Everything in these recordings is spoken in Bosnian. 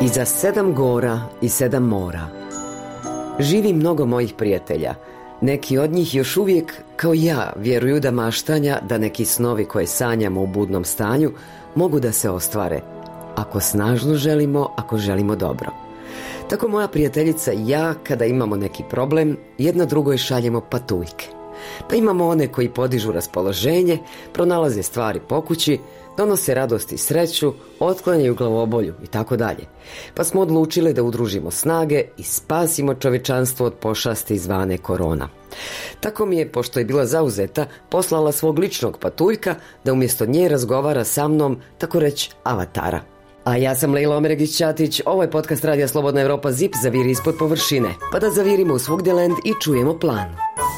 Iza 7 gora i 7 mora živi mnogo mojih prijatelja. Neki od njih još uvijek, kao ja, vjeruju da maštanja, da neki snovi koje sanjamo u budnom stanju mogu da se ostvare, ako snažno želimo, ako želimo dobro. Tako moja prijateljica i ja, kada imamo neki problem, jedna drugoj šaljemo patuljke. Pa imamo one koji podižu raspoloženje, pronalaze stvari po kući, donose radost i sreću, otklanjaju glavobolju i tako dalje. Pa smo odlučili da udružimo snage i spasimo čovječanstvo od pošasti zvane korona. Tako mi je, pošto je bila zauzeta, poslala svog ličnog patuljka da umjesto nje razgovara sa mnom, tako reći avatara. A ja sam Lejla Omeregić-Ćatić, ovo je podcast Radija Slobodna Evropa ZIP, zaviri ispod površine. Pa da zavirimo u Svugdjeland i čujemo plan.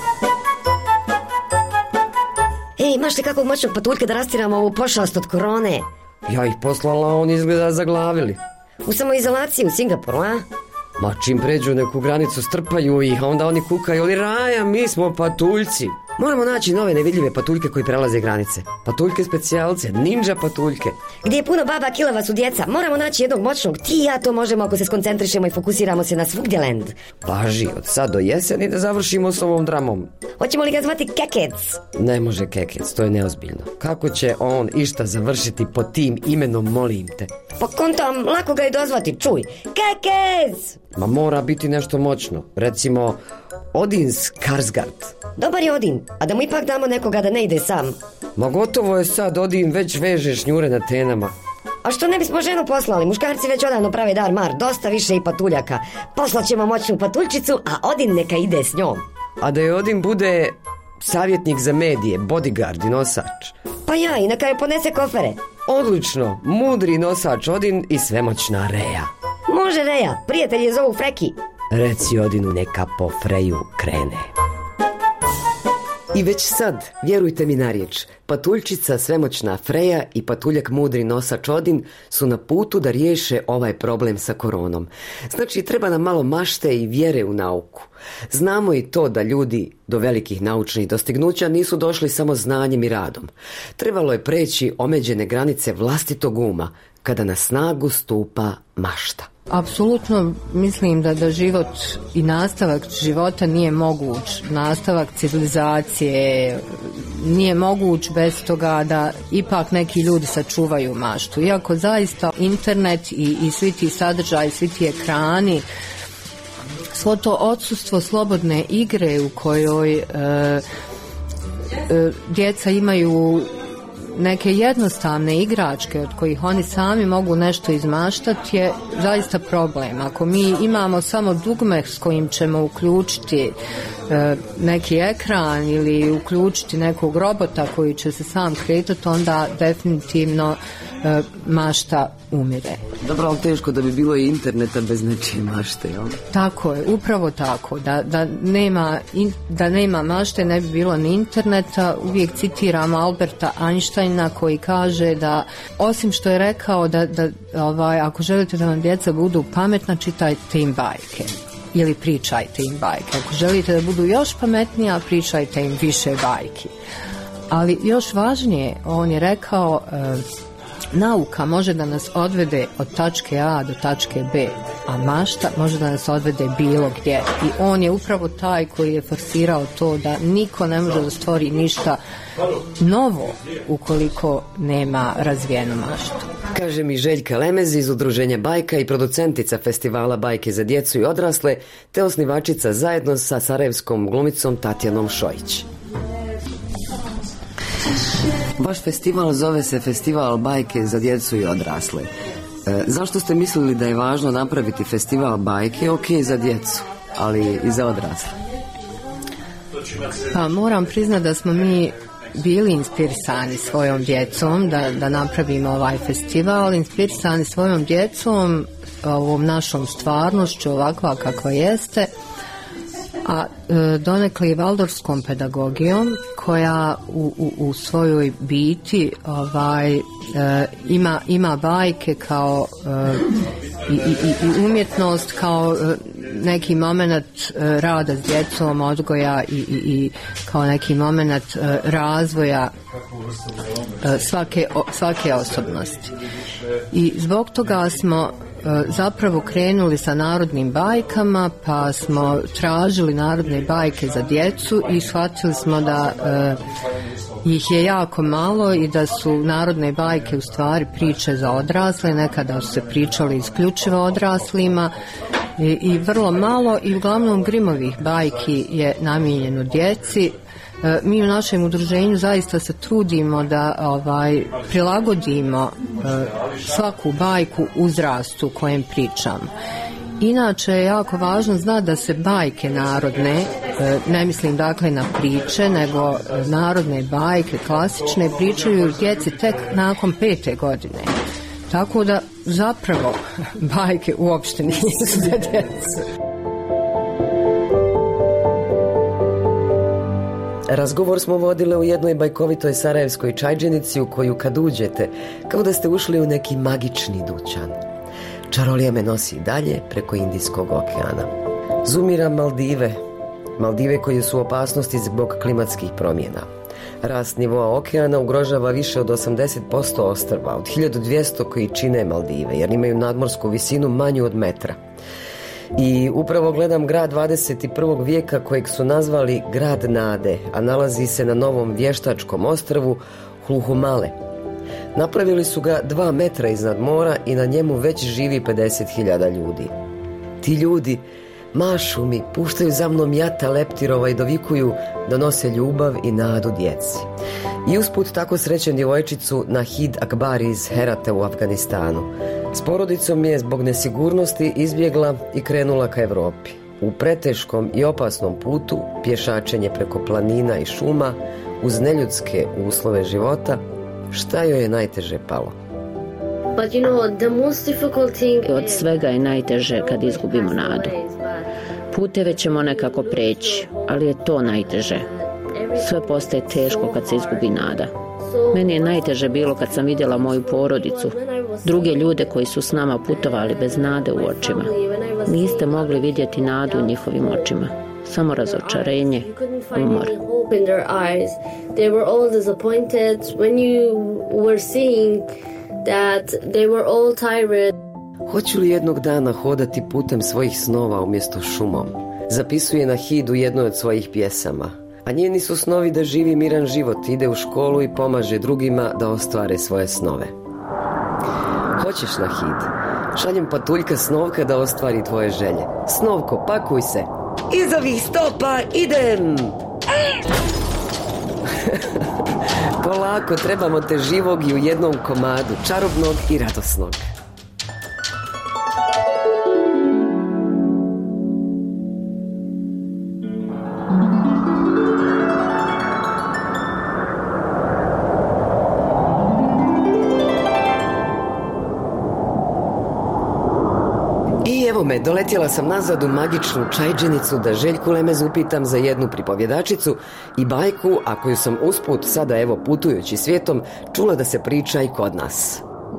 Ej, imaš li kakvog moćnog patuljka da rastiramo ovu pošast od korone? Ja ih poslala, oni izgleda zaglavili. U samoizolaciji u Singapuru, a? Ma čim pređu neku granicu strpaju ih, a onda oni kukaju, ali Raja, mi smo patuljci. Moramo naći nove nevidljive patuljke koji prelaze granice. Patuljke specijalce, ninja patuljke. Gdje je puno baba, kilava su djeca. Moramo naći jednog moćnog. Ti i ja to možemo ako se skoncentrišemo i fokusiramo se na Svugdjeland. Važi, od sad do jeseni da završimo s ovom dramom. Hoćemo li ga zvati Kekec? Ne može Kekec, to je neozbiljno. Kako će on išta završiti pod tim imenom, molim te? Pa kontam, lako ga i dozvati, čuj. Kekec! Ma mora biti nešto moćno. Recimo, Odin Skarsgård. Dobar je Odin, a da mu ipak damo nekoga da ne ide sam. Ma gotovo je sad, Odin već veže šnjure na tenama. A što ne bismo ženu poslali? Muškarci već odavno prave dar mar, dosta više i patuljaka. Poslaćemo moćnu patuljčicu, a Odin neka ide s njom. A da je Odin bude savjetnik za medije, bodyguard i nosač. Pa ja, i neka je ponese kofere. Odlično, mudri nosač Odin i svemoćna Reja. Može Reja, prijatelji je zovu Freki. Reci Odinu neka po Freju krene. I već sad, vjerujte mi na riječ, patuljčica svemoćna Freja i patuljak mudri nosač Odin su na putu da riješe ovaj problem sa koronom. Znači, treba nam malo mašte i vjere u nauku. Znamo i to da ljudi do velikih naučnih dostignuća nisu došli samo znanjem i radom. Trebalo je preći omeđene granice vlastitog uma, kada na snagu stupa mašta. Apsolutno mislim da život i nastavak života nije moguć, nastavak civilizacije nije moguć bez toga da ipak neki ljudi sačuvaju maštu. Iako zaista internet i svi ti sadržaji, svi ti ekrani, svo to odsustvo slobodne igre u kojoj djeca imaju neke jednostavne igračke od kojih oni sami mogu nešto izmaštati je zaista problem. Ako mi imamo samo dugme s kojim ćemo uključiti neki ekran ili uključiti nekog robota koji će se sam kretati, onda definitivno mašta umire. Dobro, ali teško da bi bilo i interneta bez nečije mašte, jel? Tako je, upravo tako. Da nema mašte ne bi bilo ni interneta. Uvijek citiramo Alberta Einsteina koji kaže da, osim što je rekao da ako želite da vam djeca budu pametna, čitajte im bajke. Ili pričajte im bajke. Ako želite da budu još pametnija, pričajte im više bajki. Ali još važnije, on je rekao, nauka može da nas odvede od tačke A do tačke B, a mašta može da nas odvede bilo gdje. I on je upravo taj koji je forsirao to da niko ne može da stvori ništa novo ukoliko nema razvijenu maštu. Kaže mi Željka Lemez iz Udruženja Bajka i producentica festivala Bajke za djecu i odrasle, te osnivačica zajedno sa sarajevskom glumicom Tatjanom Šojić. Vaš festival zove se Festival Bajke za djecu i odrasle. Zašto ste mislili da je važno napraviti festival bajke, ok, za djecu, ali i za odrasle? Pa moram priznati da smo mi bili inspirisani svojom djecom da napravimo ovaj festival, inspirisani svojom djecom, ovom našom stvarnošću ovakva kakva jeste, a donekle i valdorskom pedagogijom koja u svojoj biti ima bajke kao i umjetnost kao neki moment rada s djecom, odgoja i kao neki moment razvoja svake osobnosti. I zbog toga smo zapravo krenuli sa narodnim bajkama, pa smo tražili narodne bajke za djecu i shvatili smo da ih je jako malo i da su narodne bajke u stvari priče za odrasle. Nekada su se pričali isključivo odraslima i vrlo malo, i uglavnom Grimovih bajki je namijenjeno djeci. Mi u našem udruženju zaista se trudimo da prilagodimo svaku bajku uzrastu kojem pričamo. Inače je jako važno znati da se bajke narodne, ne mislim dakle na priče, nego narodne bajke, klasične, pričaju djeci tek nakon 5. godine. Tako da zapravo bajke uopšte nisu za djecu. Razgovor smo vodile u jednoj bajkovitoj sarajevskoj čajđenici u koju kad uđete, kao da ste ušli u neki magični dućan. Čarolija me nosi dalje preko Indijskog okeana. Zumiram Maldive koje su u opasnosti zbog klimatskih promjena. Rast nivoa okeana ugrožava više od 80% ostrva, od 1200 koji čine Maldive, jer imaju nadmorsku visinu manju od metra. I upravo gledam grad 21. vijeka kojeg su nazvali grad nade, a nalazi se na novom vještačkom ostrvu Hluhumale. Napravili su ga 2 metra iznad mora i na njemu već živi 50.000 ljudi. Ti ljudi mašu mi, puštaju za mnom jata leptirova i dovikuju da nose ljubav i nadu djeci. I usput tako srećem djevojčicu Nahid Akbari iz Herata u Afganistanu. S porodicom je zbog nesigurnosti izbjegla i krenula ka Europi. U preteškom i opasnom putu, pješačenje preko planina i šuma, uz neljudske uslove života, šta joj je najteže palo? Od svega je najteže kad izgubimo nadu. Puteve ćemo nekako preći, ali je to najteže. Sve postaje teško kad se izgubi nada. Meni je najteže bilo kad sam vidjela moju porodicu, druge ljude koji su s nama putovali bez nade u očima. Niste mogli vidjeti nadu u njihovim očima, samo razočarenje, umor. Hoću li jednog dana hodati putem svojih snova umjesto šumom? Zapisuje Nahid u jednoj od svojih pjesama. A njeni su snovi da živi miran život, ide u školu i pomaže drugima da ostvare svoje snove. Hoćeš, Nahid? Šaljem patuljka Snovka da ostvari tvoje želje. Snovko, pakuj se. Iz ovih stopa idem! Polako, trebamo te živog i u jednom komadu, čarobnog i radosnog. Evo me, doletjela sam nazad u magičnu čajđenicu da Željku Lemez upitam za jednu pripovjedačicu i bajku, a koju sam usput sada evo putujući svijetom čula da se priča i kod nas.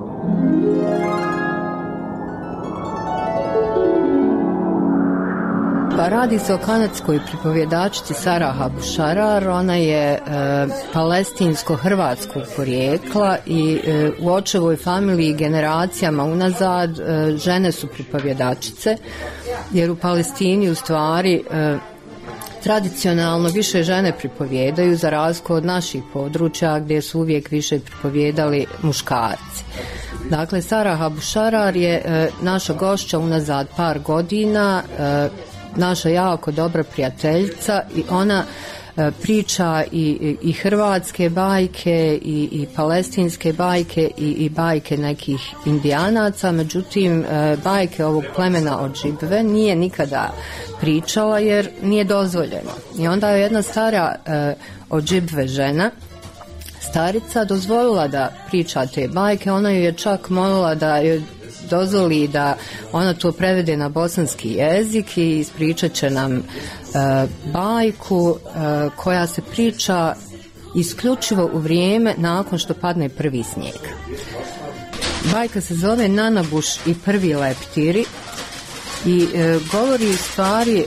Pa radi se o kanadskoj pripovjedačici Sarah Abu Sharar. Ona je palestinsko-hrvatskog porijekla i u očevoj familiji generacijama unazad žene su pripovjedačice, jer u Palestini u stvari tradicionalno više žene pripovjedaju, za razliku od naših područja gdje su uvijek više pripovjedali muškarci. Dakle, Sarah Abu Sharar je naša gošća unazad par godina, naša jako dobra prijateljica, i ona priča i hrvatske bajke i palestinske bajke i bajke nekih indijanaca. Međutim, bajke ovog plemena Odžibve nije nikada pričala jer nije dozvoljeno. I onda je jedna stara Odžibve žena, starica, dozvolila da priča te bajke. Ona ju je čak molila da joj dozvoli da ona to prevede na bosanski jezik i ispričat će nam bajku koja se priča isključivo u vrijeme nakon što padne prvi snijeg. Bajka se zove Nanabuš i prvi leptiri i govori u stvari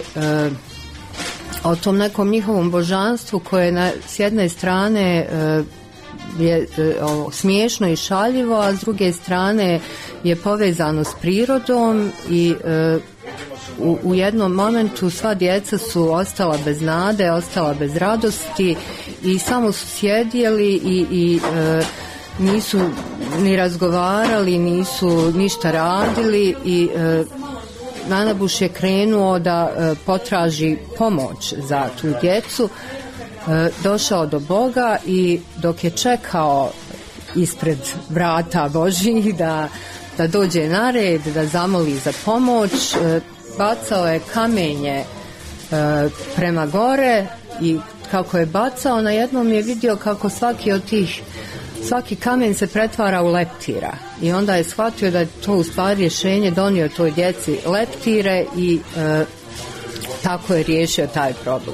o tom nekom njihovom božanstvu koje s jedne strane je smiješno i šaljivo, a s druge strane je povezano s prirodom i u jednom momentu sva djeca su ostala bez nade, ostala bez radosti i samo su sjedjeli i nisu ni razgovarali, nisu ništa radili i Nanabuš je krenuo da potraži pomoć za tu djecu, došao do Boga i dok je čekao ispred vrata Božjih da dođe na red, da zamoli za pomoć, bacao je kamenje prema gore i kako je bacao, na jednom je vidio kako svaki kamen se pretvara u leptira i onda je shvatio da je to u stvari rješenje, donio toj djeci leptire i tako je riješio taj problem.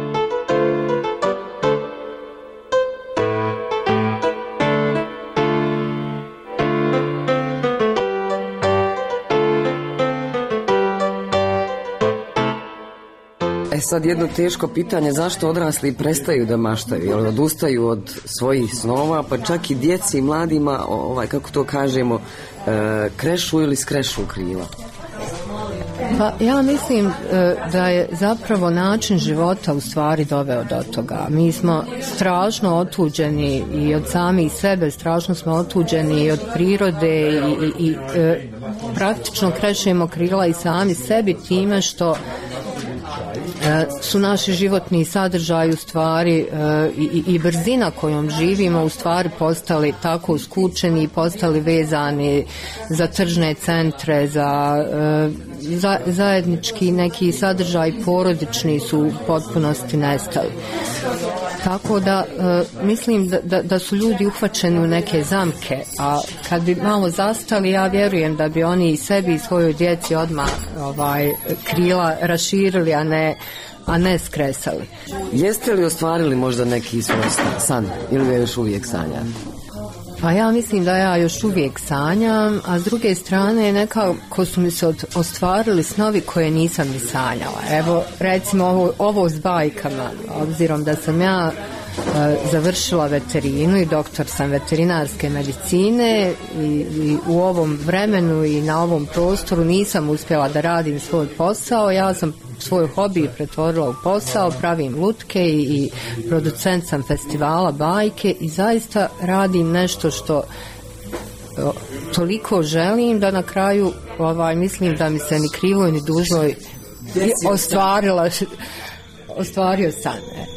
Sad jedno teško pitanje, zašto odrasli prestaju da maštaju, jer odustaju od svojih snova, pa čak i djeci i mladima, kako to kažemo, krešu ili skrešu krila? Pa ja mislim da je zapravo način života u stvari doveo do toga. Mi smo strašno otuđeni i od samih sebe, strašno smo otuđeni i od prirode i praktično krešemo krila i sami sebi time što su naši životni sadržaji u stvari i brzina kojom živimo u stvari postali tako skučeni i postali vezani za tržne centre, za zajednički neki sadržaj porodični su u potpunosti nestali. Tako da mislim da su ljudi uhvaćeni u neke zamke, a kad bi malo zastali, ja vjerujem da bi oni i sebi i svojoj djeci odmah krila raširili, a ne skresali. Jeste li ostvarili možda neki svoj san ili ga još uvijek sanjate? Pa ja mislim da ja još uvijek sanjam, a s druge strane nekako su mi se ostvarili snovi koje nisam ni sanjala. Evo recimo ovo s bajkama, obzirom da sam ja završila veterinu i doktor sam veterinarske medicine i u ovom vremenu i na ovom prostoru nisam uspjela da radim svoj posao. Ja sam svoj hobi pretvorila u posao, pravim lutke i producent sam festivala bajke i zaista radim nešto što toliko želim da na kraju mislim da mi se ni krivoj ni dužnoj ostvario san.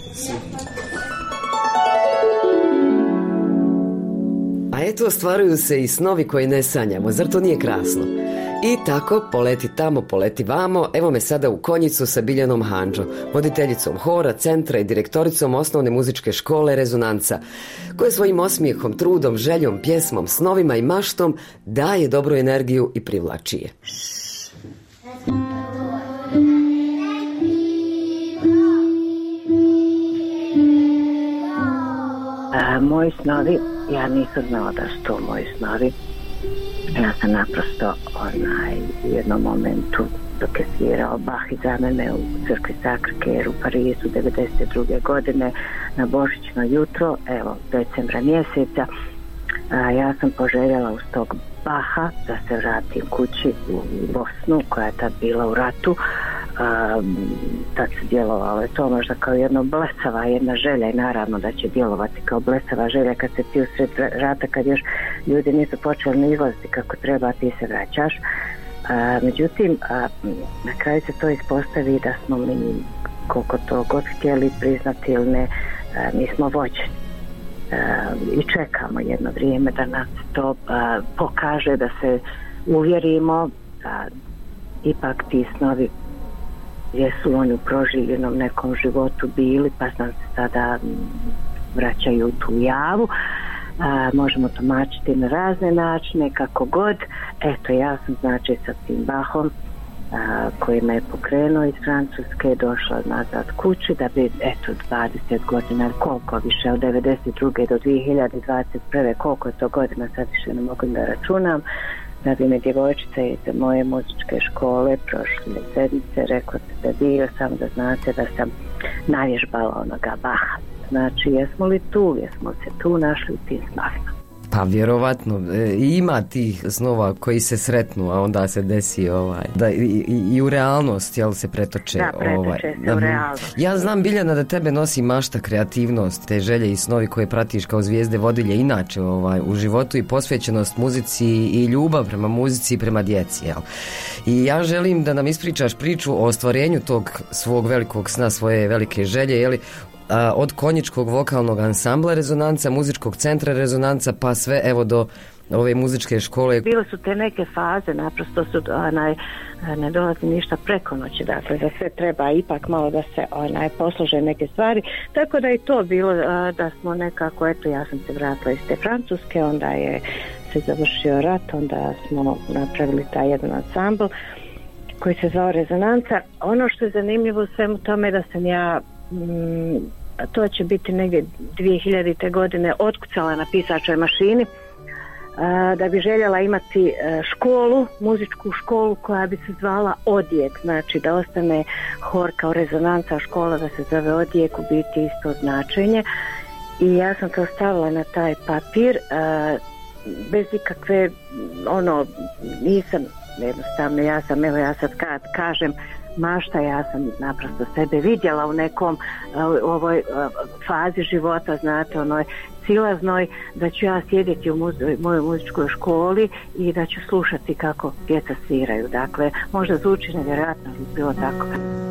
A eto, ostvaruju se i snovi koje ne sanjamo, zar to nije krasno? I tako, poleti tamo, poleti vamo, evo me sada u Konjicu sa Biljanom Handžo, voditeljicom hora, centra i direktoricom osnovne muzičke škole Rezonanca, koja svojim osmijehom, trudom, željom, pjesmom, snovima i maštom daje dobru energiju i privlači je. Moji snovi, ja nisam znala da su to moji snovi. Ja sam naprosto u jednom momentu dok je svirao Bach iza mene u crkvi Sacré-Cœur u Parizu 1992. godine na božićno jutro, evo decembra mjeseca, ja sam poželjela uz tog Baha da se vratim kući u Bosnu koja je tad bila u ratu. Tad se djelovalo je to možda kao jedna blesava jedna želja i naravno da će djelovati kao blesava želja kad se ti usred rata, kad još ljudi nisu počeli ni izlaziti kako treba, ti se vraćaš. Međutim, na kraju se to ispostavi da smo mi, koliko to god htjeli priznati ili ne, mi smo vođeni. I čekamo jedno vrijeme da nas to pokaže, da se uvjerimo da ipak ti snovi jesu oni u proživljenom nekom životu bili, pa nam se sada vraćaju u tu javu. Možemo tumačiti na razne načine, kako god. Eto, ja sam znači sa tim Bachom koji me je pokrenuo iz Francuske, došla nazad kući da bi, eto, 20 godina, koliko više, od 92. do 2021. koliko je to godina, sad više ne mogu da računam, da bi me djevojčica iz moje muzičke škole prošle sedmice rekla da bio, samo da znate da sam navježbala onoga Baha. znači jesmo li tu, jesmo se tu našli u tim snovima. Pa vjerovatno ima tih snova koji se sretnu, a onda se desi da i u realnost, jel, se pretoče. Da, pretoče se u realnost. Ja znam, Biljana, da tebe nosi mašta, kreativnost, te želje i snovi koje pratiš kao zvijezde vodilje inače u životu i posvećenost muzici i ljubav prema muzici i prema djeci, jel? I ja želim da nam ispričaš priču o ostvarenju tog svog velikog sna, svoje velike želje, jeli, od konjičkog vokalnog ansambla Rezonanca, muzičkog centra Rezonanca, pa sve evo do ove muzičke škole. Bile su te neke faze, naprosto su ne dolazi ništa preko noći, dakle za sve treba ipak malo da se poslože neke stvari, tako da je to bilo da smo nekako, eto, ja sam se vratila iz te Francuske, onda je se završio rat, onda smo napravili taj jedan ansambl koji se zvao Rezonanca. Ono što je zanimljivo u svemu tome da sam ja to će biti negdje 2000. godine otkucala na pisačoj mašini da bi željela imati školu, muzičku školu koja bi se zvala Odjek, znači da ostane hor kao Rezonanca, škola da se zove Odjek, u biti isto značenje, i ja sam to stavila na taj papir bez ikakve nisam jednostavno, ja sad kažem mašta, ja sam naprosto sebe vidjela u nekom ovoj fazi života, znate, onoj silaznoj, da ću ja sjediti u mojoj muzičkoj školi i da ću slušati kako djeca sviraju. Dakle, možda zvuči nevjerojatno, ali bilo tako.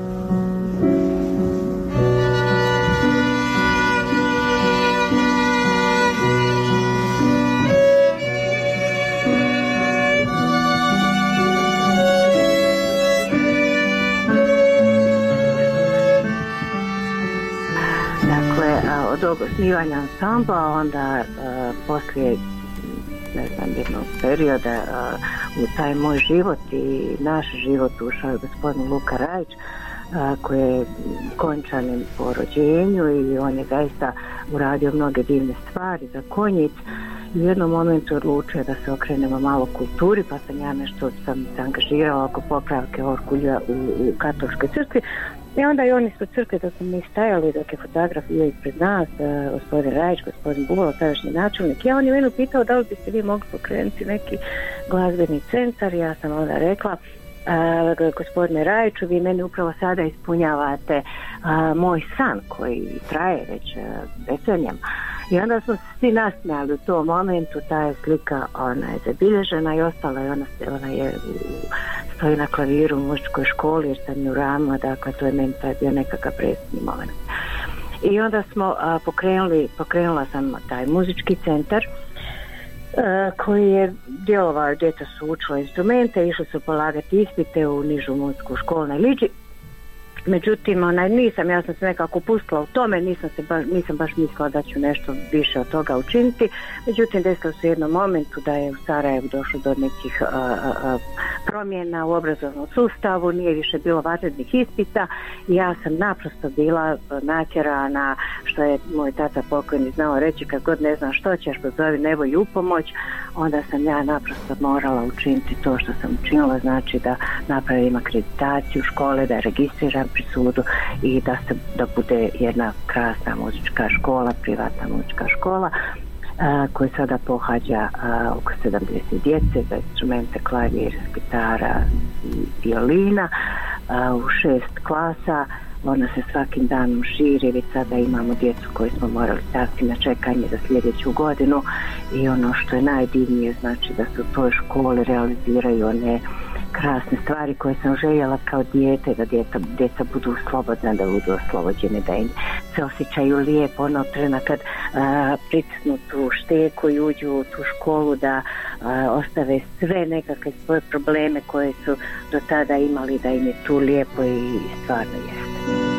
Od osnivanja ansambla, onda poslije jednog perioda u taj moj život i naš život ušao je gospodin Luka Rajić, koji je konjčanin po rođenju i on je zaista uradio mnoge divne stvari za Konjic. U jednom momentu odlučio da se okrenemo malo kulturi, pa sam ja nešto sam se angažirala oko popravke orgulja u katoličkoj crkvi. I onda i oni ispred crkve, da smo mi stajali, dok je fotograf bio ispred nas, gospodin Rajić, gospodin Bubalo, tadašnji načelnik. Ja, on je mene pitao da li biste vi mogli pokrenuti neki glazbeni centar. Ja sam onda rekla, gospodine Rajiću, vi meni upravo sada ispunjavate moj san koji traje već decenijama. I onda smo svi nasmijali u tom momentu, ta je slika, ona je zabilježena i ostala je, ona je stoji na klaviru u muzičkoj školi jer sam ju ravno, dakle to je meni bio nekakav presudni moment. I onda smo pokrenula sam taj muzički centar koji je djelovao, djeca su učila instrumente, išli su polagati ispite u nižu muzičku školu na Liđi. Međutim, ja sam se nekako pustila u tome, nisam baš mislila da ću nešto više od toga učiniti. Međutim, desilo se u jednom momentu da je u Sarajevu došlo do nekih promjena u obrazovnom sustavu, nije više bilo vanrednih ispita i ja sam naprosto bila natjerana, što je moj tata pokojni znao reći, kad god ne znam što ćeš, pozovi nebo i upomoć. Onda sam ja naprosto morala učiniti to što sam učinila, znači da napravim akreditaciju škole, da registriram pri sudu i da bude jedna krasna muzička škola, privatna muzička škola koja sada pohađa oko 70 djece za instrumente klavir, gitara i violina u 6 klasa. Ona se svakim danom širi, već sada imamo djecu koju smo morali staviti na čekanje za sljedeću godinu i ono što je najdivnije, znači da se u toj školi realiziraju one krasne stvari koje sam željela kao dijete, da djeca budu slobodna, da budu oslobođene, da im se osjećaju lijepo onog trena kad pritisnu tu šteku i uđu u tu školu, da ostave sve nekakve svoje probleme koje su do tada imali, da im je tu lijepo i stvarno jeste.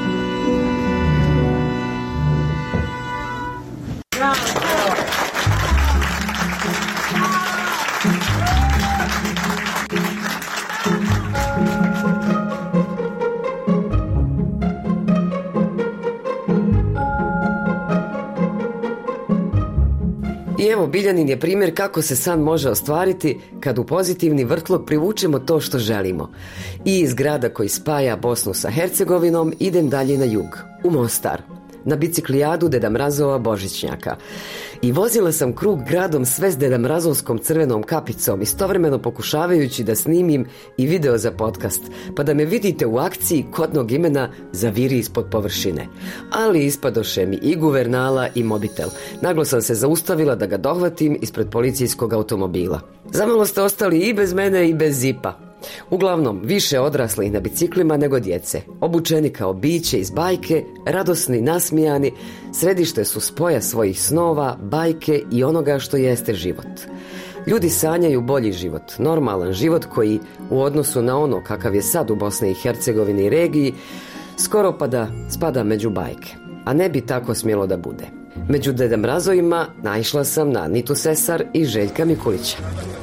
I evo, Biljanin je primjer kako se san može ostvariti kad u pozitivni vrtlog privučemo to što želimo. I iz grada koji spaja Bosnu sa Hercegovinom idem dalje na jug, u Mostar. na biciklijadu Deda Mrazova božićnjaka. I vozila sam krug gradom sve s Deda Mrazovskom crvenom kapicom, istovremeno pokušavajući da snimim i video za podcast, pa da me vidite u akciji kodnog imena zaviri ispod površine. Ali ispadoše mi i guvernala i mobitel. Naglo sam se zaustavila da ga dohvatim ispred policijskog automobila. Zamalo ste ostali i bez mene i bez zipa. Uglavnom, više odraslih na biciklima nego djece. Obučeni kao biće iz bajke, radosni, nasmijani, središte su spoja svojih snova, bajke i onoga što jeste život. Ljudi sanjaju bolji život, normalan život koji, u odnosu na ono kakav je sad u Bosni i Hercegovini i regiji, skoro pa da spada među bajke. A ne bi tako smjelo da bude. Među Deda Mrazovima naišla sam na Anitu Sesar i Željka Mikulića.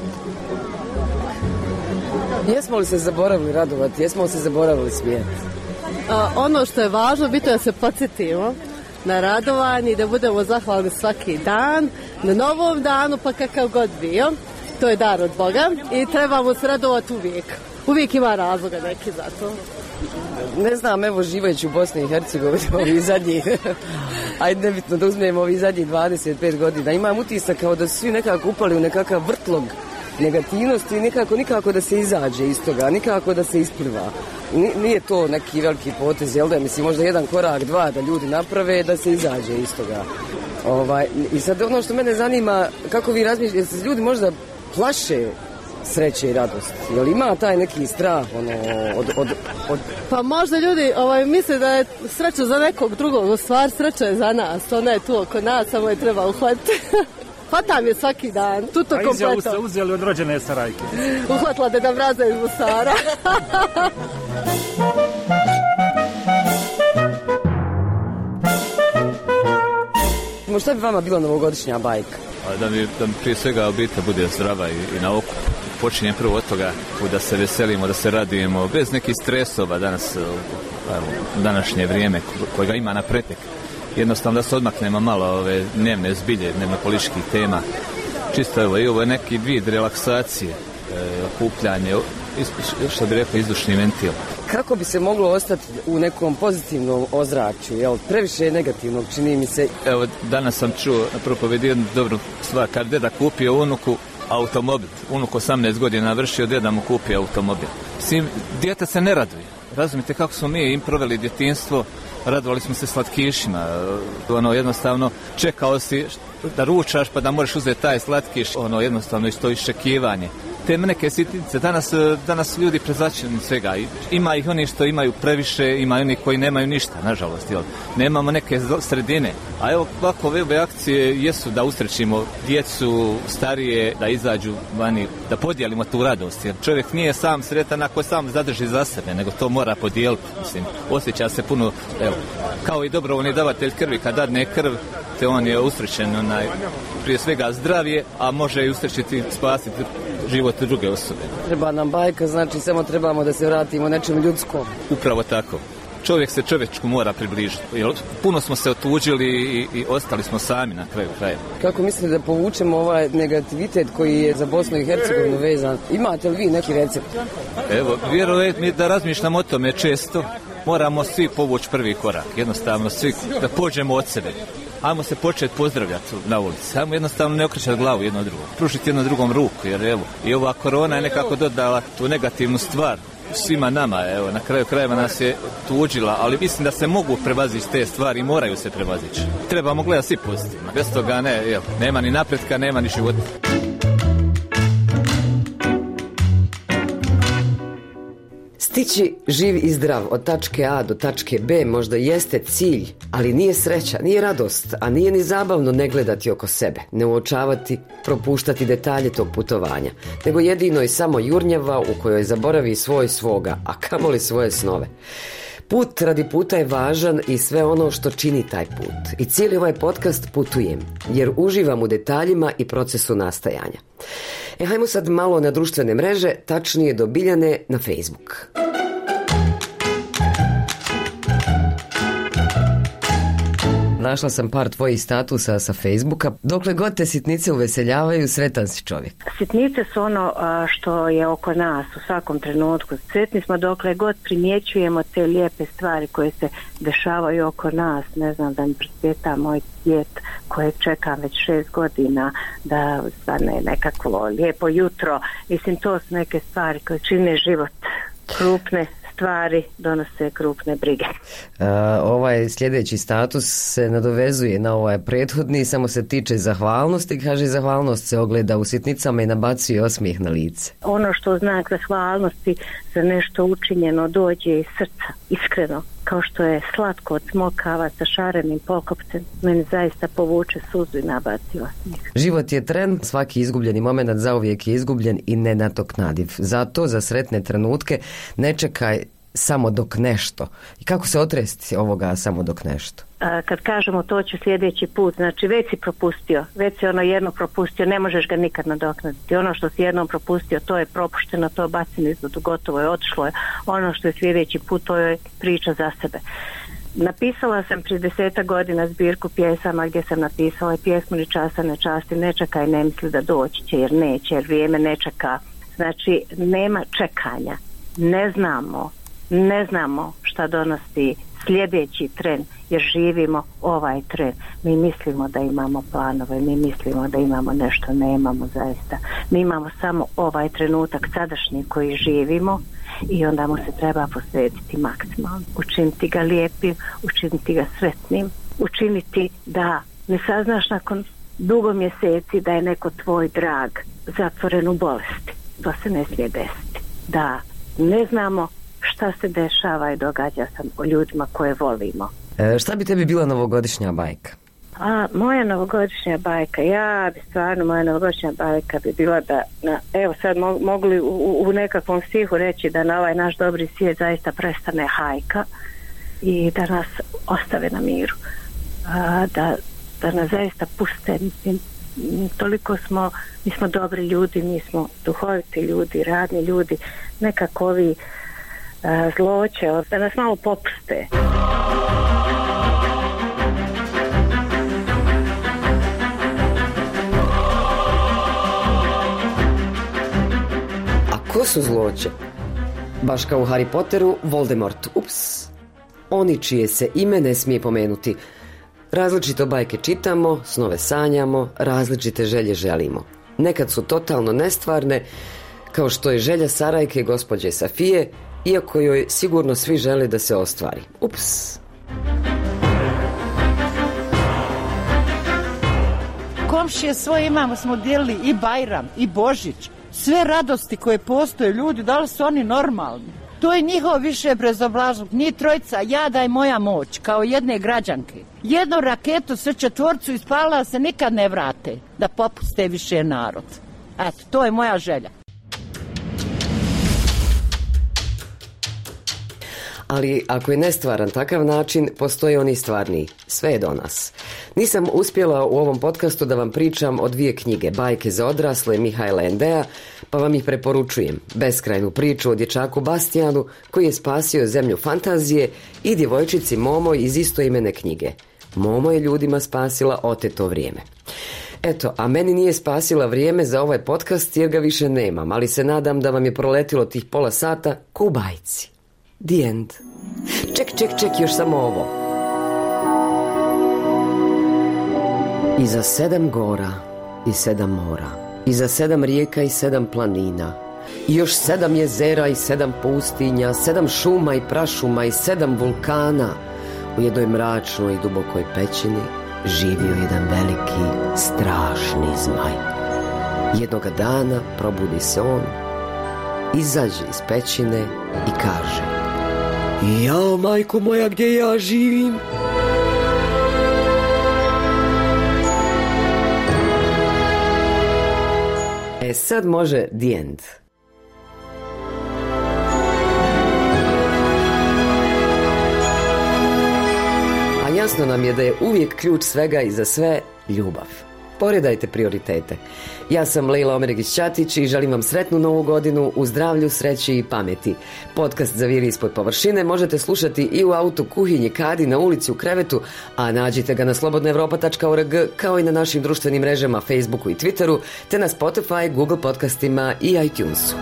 Jesmo li se zaboravili radovati? Jesmo li se zaboravili smijeti? Ono što je važno, bitno je da se podsjetimo na radovanje i da budemo zahvalni svaki dan, na novom danu, pa kakav god bio. To je dar od Boga i trebamo se radovati uvijek. Uvijek ima razloga neki za to. Ne znam, evo živajući u Bosni i Hercegovini ovih zadnjih, ajde nebitno da uzmemo ovih zadnjih 25 godina, imam utisak kao da su svi nekako upali u nekakav vrtlog negativnosti i nikako da se izađe iz toga, nikako da se ispliva. Nije to neki veliki potez, jel da? Mislim, možda jedan korak, dva da ljudi naprave da se izađe iz toga. I sad ono što mene zanima, kako vi razmišljate, se ljudi možda plaše sreće i radost? Jel ima taj neki strah od... Pa možda ljudi misle da je sreća za nekog drugog, u stvar sreća je za nas, ona je tu oko nas, samo je treba uhvatiti. Hvatam je svaki dan, tuto kompleto. A izjavu ste uzeli od rođene Sarajke. Uhvatila Deda Mraza iz Mosara. Šta bi vama bila novogodišnja bajka? Da mi prije svega obitelj bude zdrava i na okupu. Počinjem prvo od toga da se veselimo, da se radujemo, bez nekih stresova danas, današnje vrijeme kojega ima na pretek. Jednostavno da se odmaknemo malo ove dnevne zbilje, dnevno političkih tema. Čisto evo, i ovo je neki vid relaksacije, okupljanje, što bi rekao, izdušni ventil. Kako bi se moglo ostati u nekom pozitivnom ozračju, jel? Previše je negativnog, čini mi se. Evo, danas sam čuo na propovedi jednu dobru stvar, kad deda kupio unuku automobil, unuk 18 godina vršio, deda mu kupio automobil. Svim, dijete se ne raduje. Razumite kako smo mi im proveli djetinjstvo, radovali smo se slatkišima, jednostavno čekao si da ručaš pa da možeš uzeti taj slatkiš, jednostavno isto iščekivanje. Te neke sitnice, danas ljudi prezračeni svega, ima ih oni što imaju previše, ima oni koji nemaju ništa, nažalost, jel? Nemamo neke sredine, a evo ovako ove akcije jesu da usrećimo djecu, starije, da izađu vani, da podijelimo tu radost, jer čovjek nije sam sretan ako sam zadrži za sebe, nego to mora podijeliti, mislim, osjeća se puno, evo, kao i dobrovoljni davatelj krvi, kad dadne krv, te on je usrećen, prije svega zdravlje, a može i usrećiti, spasiti život druge osobe. Treba nam bajka, znači samo trebamo da se vratimo nečem ljudskom. Upravo tako. Čovjek se čovječku mora približiti. Puno smo se otuđili i ostali smo sami na kraju kraja. Kako mislite da povučemo ovaj negativitet koji je za Bosnu i Hercegovinu vezan? Imate li vi neki recept? Evo, vjerujte mi da razmišljam o tome često. Moramo svi povući prvi korak. Jednostavno svi da pođemo od sebe. Ajmo se početi pozdravljati na ulici. Ajmo jednostavno ne okrećati glavu jedno drugom. Pružiti jedno drugom ruku, jer evo, i ova korona je nekako dodala tu negativnu stvar svima nama. Evo, na kraju krajeva nas je tuđila, ali mislim da se mogu prevazići te stvari i moraju se prevazići. Trebamo gledati svi pozitivno. Bez toga nema ni napretka, nema ni života. Stići živ i zdrav od tačke A do tačke B možda jeste cilj, ali nije sreća, nije radost, a nije ni zabavno ne gledati oko sebe, ne uočavati, propuštati detalje tog putovanja, nego jedino i samo jurnjava u kojoj zaboravi svoga, a kamoli svoje snove. Put radi puta je važan i sve ono što čini taj put. I cijeli ovaj podcast putujem, jer uživam u detaljima i procesu nastajanja. Hajmo sad malo na društvene mreže, tačnije do Biljane na Facebook. našla sam par tvojih statusa sa Facebooka. Dokle god te sitnice uveseljavaju, sretan si čovjek. Sitnice su ono što je oko nas u svakom trenutku. Sretni smo dokle god primjećujemo te lijepe stvari koje se dešavaju oko nas. Ne znam, da mi prosvjeta moj djet koje čekam već 6 godina da stane nekakvo lijepo jutro. Mislim, to su neke stvari koje čine život. Krupne stvari donose krupne brige. Ovaj sljedeći status se nadovezuje na ovaj prethodni, samo se tiče zahvalnosti. Kaže, zahvalnost se ogleda u sitnicama i nabacuje osmijeh na lice. Ono što znak zahvalnosti za nešto učinjeno dođe iz srca, iskreno, kao što je slatko od smokava sa šarenim pokopcem, meni zaista povuče suzu i nabaci osmijeh. Život je tren, svaki izgubljeni moment zauvijek je izgubljen i nenadoknadiv. Zato za sretne trenutke ne čekaj samo dok nešto. I kako se otresti ovoga samo dok nešto? Kad kažemo to ću sljedeći put, znači već si propustio, već si ono jedno propustio, ne možeš ga nikad nadoknaditi. Ono što si jednom propustio, to je propušteno, to je baceno izvodu, gotovo je, otišlo je. Ono što je sljedeći put, to je priča za sebe. Napisala sam prije 10 godina zbirku pjesama gdje sam napisala pjesmu Ni časa ne časti, ne čekaj, ne misli da doći će, jer neće, jer vrijeme ne čeka. Znači, nema čekanja. Ne znamo šta donosi sljedeći tren, jer živimo ovaj tren. Mi mislimo da imamo planove, mi mislimo da imamo nešto, nemamo zaista. Mi imamo samo ovaj trenutak sadašnji koji živimo i onda mu se treba posvetiti maksimalno. Učiniti ga lijepim, učiniti ga sretnim, učiniti da ne saznaš nakon dugo mjeseci da je neko tvoj drag zatvoren u bolesti. To se ne smije desiti. Da ne znamo šta se dešava i događa se o ljudima koje volimo. Šta bi tebi bila novogodišnja bajka? Moja novogodišnja bajka, moja novogodišnja bajka bi bila da, evo sad mogli u nekakvom stihu reći da na ovaj naš dobri svijet zaista prestane hajka i da nas ostave na miru. Da nas zaista puste, mislim, toliko mi smo dobri ljudi, mi smo duhoviti ljudi, radni ljudi, nekako ovi zloće, da nas malo popuste. A ko su zloće? Baš kao u Harry Potteru, Voldemort. Ups. Oni čije se ime ne smije pomenuti. Različito bajke čitamo, snove sanjamo, različite želje želimo. Nekad su totalno nestvarne, kao što je želja Sarajke gospođe Safije, iako joj sigurno svi žele da se ostvari. Ups. Komšije svoje imamo, smo dijelili i Bajram, i Božić. Sve radosti koje postoje, ljudi, da li su oni normalni? To je njihov više bezobrazluk, njih trojica, ja da je moja moć, kao jedne građanke. Jednu raketu, sve četvorcu ispalila se nikad ne vrate, da popuste više narod. Eto, to je moja želja. Ali ako je nestvaran takav način, postoji oni stvarni. Sve je do nas. Nisam uspjela u ovom podcastu da vam pričam o 2 knjige, Bajke za odrasle Mihajla Endea, pa vam ih preporučujem. Beskrajnu priču o dječaku Bastijanu koji je spasio zemlju fantazije i djevojčici Momo iz istoimene knjige. Momo je ljudima spasila oteto vrijeme. Eto, a meni nije spasila vrijeme za ovaj podcast jer ga više nemam, ali se nadam da vam je proletilo tih pola sata ko u bajci. The end. Ček, još samo ovo. Iza 7 gora i 7 mora, iza 7 rijeka i 7 planina, i još 7 jezera i 7 pustinja, 7 šuma i prašuma i 7 vulkana, u jednoj mračnoj i dubokoj pećini živio jedan veliki, strašni zmaj. Jednoga dana probudi se on, izađe iz pećine i kaže: jao, majko moja, gdje ja živim? Sad može the end. A jasno nam je da je uvijek ključ svega i za sve ljubav. rasporedajte prioritete. Ja sam Lejla Omeregić-Ćatić i želim vam sretnu novu godinu u zdravlju, sreći i pameti. Podcast Zaviri ispod površine možete slušati i u autu, kuhinji, kadi, na ulici, u krevetu, a nađite ga na slobodnaevropa.org kao i na našim društvenim mrežama Facebooku i Twitteru, te na Spotify, Google podcastima i iTunesu.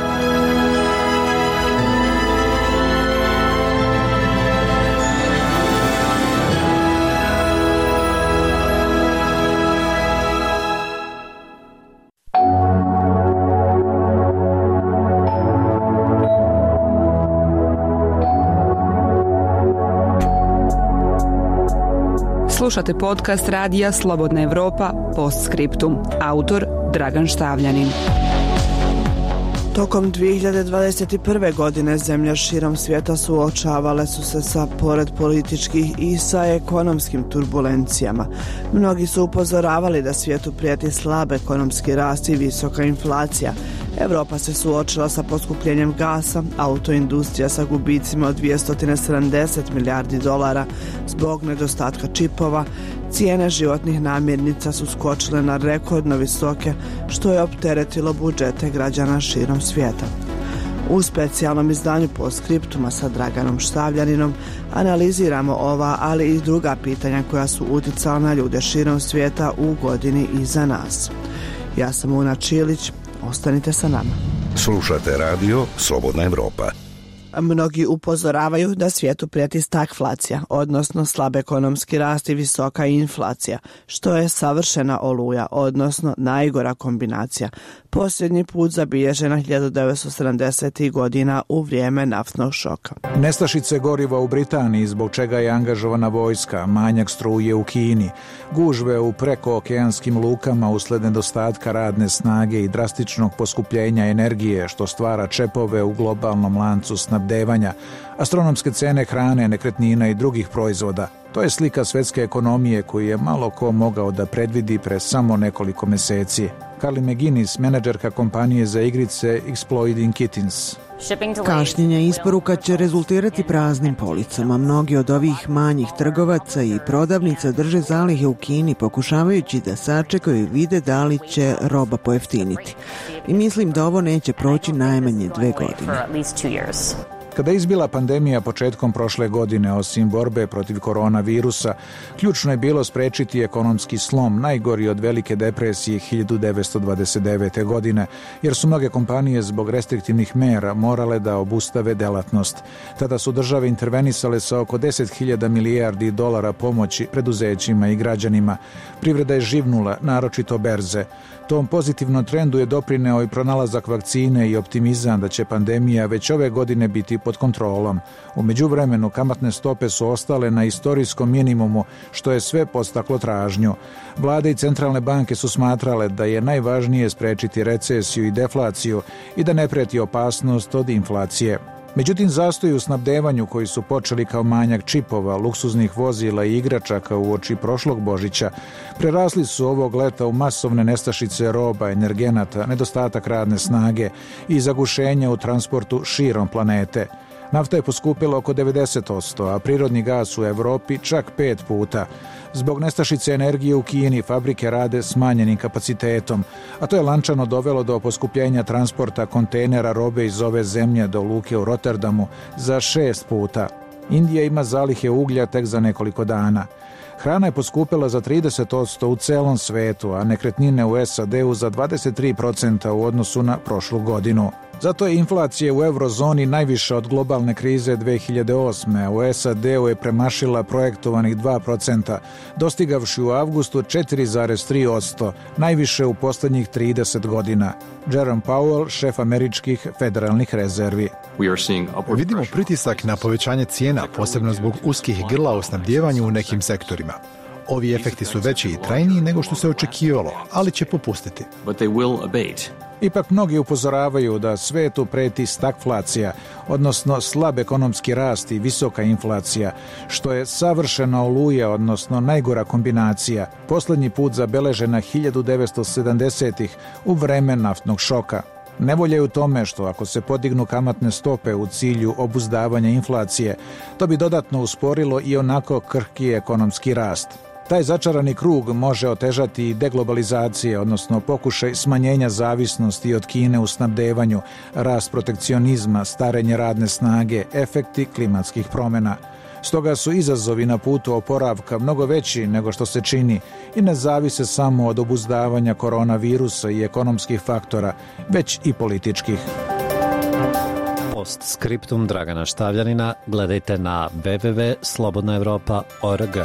Slušate podcast radija Slobodna Evropa Postscriptum. Autor Dragan Štavljanin. Tokom 2021. godine zemlje širom svijeta suočavale su se sa, pored političkih, i sa ekonomskim turbulencijama. Mnogi su upozoravali da svijetu prijeti slab ekonomski rast i visoka inflacija. Evropa se suočila sa poskupljenjem gasa, autoindustrija sa gubicima od 270 milijardi dolara zbog nedostatka čipova, cijene životnih namirnica su skočile na rekordno visoke, što je opteretilo budžete građana širom svijeta. U specijalnom izdanju Postscriptuma sa Draganom Štavljaninom analiziramo ova, ali i druga pitanja koja su uticala na ljude širom svijeta u godini iza nas. Ja sam Una Čilić, ostanite sa nama. Slušate radio Slobodna Evropa. Mnogi upozoravaju da svijetu prijeti stagflacija, odnosno slab ekonomski rast i visoka inflacija, što je savršena oluja, odnosno najgora kombinacija, posljednji put zabilježena 1970. godina u vrijeme naftnog šoka. Nestašice goriva u Britaniji, zbog čega je angažovana vojska, manjak struje u Kini, gužve u prekookeanskim lukama usled nedostatka radne snage i drastičnog poskupljenja energije, što stvara čepove u globalnom lancu snabdevanja, astronomske cene hrane, nekretnina i drugih proizvoda. To je slika svjetske ekonomije koju je malo ko mogao da predvidi pre samo nekoliko mjeseci. Carly McGuinness, menadžerka kompanije za igrice Exploding Kittens. Kašnjenja isporuka će rezultirati praznim policama. Mnogi od ovih manjih trgovaca i prodavnica drže zalihe u Kini, pokušavajući da sačekaju i vide da li će roba pojeftiniti. I mislim da ovo neće proći najmanje 2 godine. Kada je izbila pandemija početkom prošle godine, osim borbe protiv koronavirusa, ključno je bilo sprečiti ekonomski slom, najgori od velike depresije 1929. godine, jer su mnoge kompanije zbog restriktivnih mera morale da obustave delatnost. Tada su države intervenisale sa oko 10.000 milijardi dolara pomoći preduzećima i građanima. Privreda je živnula, naročito berze. Tom pozitivnom trendu je doprineo i pronalazak vakcine i optimizam da će pandemija već ove godine biti pod kontrolom. U međuvremenu kamatne stope su ostale na istorijskom minimumu, što je sve podstaklo tražnju. Vlade i centralne banke su smatrale da je najvažnije sprečiti recesiju i deflaciju i da ne prijeti opasnost od inflacije. Međutim, zastoji u snabdevanju koji su počeli kao manjak čipova, luksuznih vozila i igračaka uoči prošlog Božića, prerasli su ovog leta u masovne nestašice roba, energenata, nedostatak radne snage i zagušenja u transportu širom planete. Nafta je poskupila oko 90%, a prirodni gas u Evropi čak 5 puta. Zbog nestašice energije u Kini fabrike rade smanjenim kapacitetom, a to je lančano dovelo do poskupljenja transporta kontejnera robe iz ove zemlje do luke u Rotterdamu za 6 puta. Indija ima zalihe uglja tek za nekoliko dana. Hrana je poskupila za 30% u celom svetu, a nekretnine u SAD-u za 23% u odnosu na prošlu godinu. Zato je inflacija u eurozoni najviša od globalne krize 2008. a u SAD-u je premašila projektovanih 2%, dostigavši u avgustu 4,3%, najviše u posljednjih 30 godina. Jerome Powell, šef američkih federalnih rezervi. Vidimo pritisak na povećanje cijena, posebno zbog uskih grla u snabdjevanju u nekim sektorima. Ovi efekti su veći i trajniji nego što se očekivalo, ali će popustiti. Ipak mnogi upozoravaju da svetu preti stagflacija, odnosno slab ekonomski rast i visoka inflacija, što je savršena oluja, odnosno najgora kombinacija, posljednji put zabeležena 1970-ih u vreme naftnog šoka. Nevolja je u tome što ako se podignu kamatne stope u cilju obuzdavanja inflacije, to bi dodatno usporilo i onako krhki ekonomski rast. Taj začarani krug može otežati deglobalizacije, odnosno pokušaj smanjenja zavisnosti od Kine u snabdevanju, rast protekcionizma, starenje radne snage, efekti klimatskih promjena. Stoga su izazovi na putu oporavka mnogo veći nego što se čini i ne zavise samo od obuzdavanja koronavirusa i ekonomskih faktora, već i političkih. Postskriptum Dragana Štavljanina gledajte na www.slobodnaevropa.org.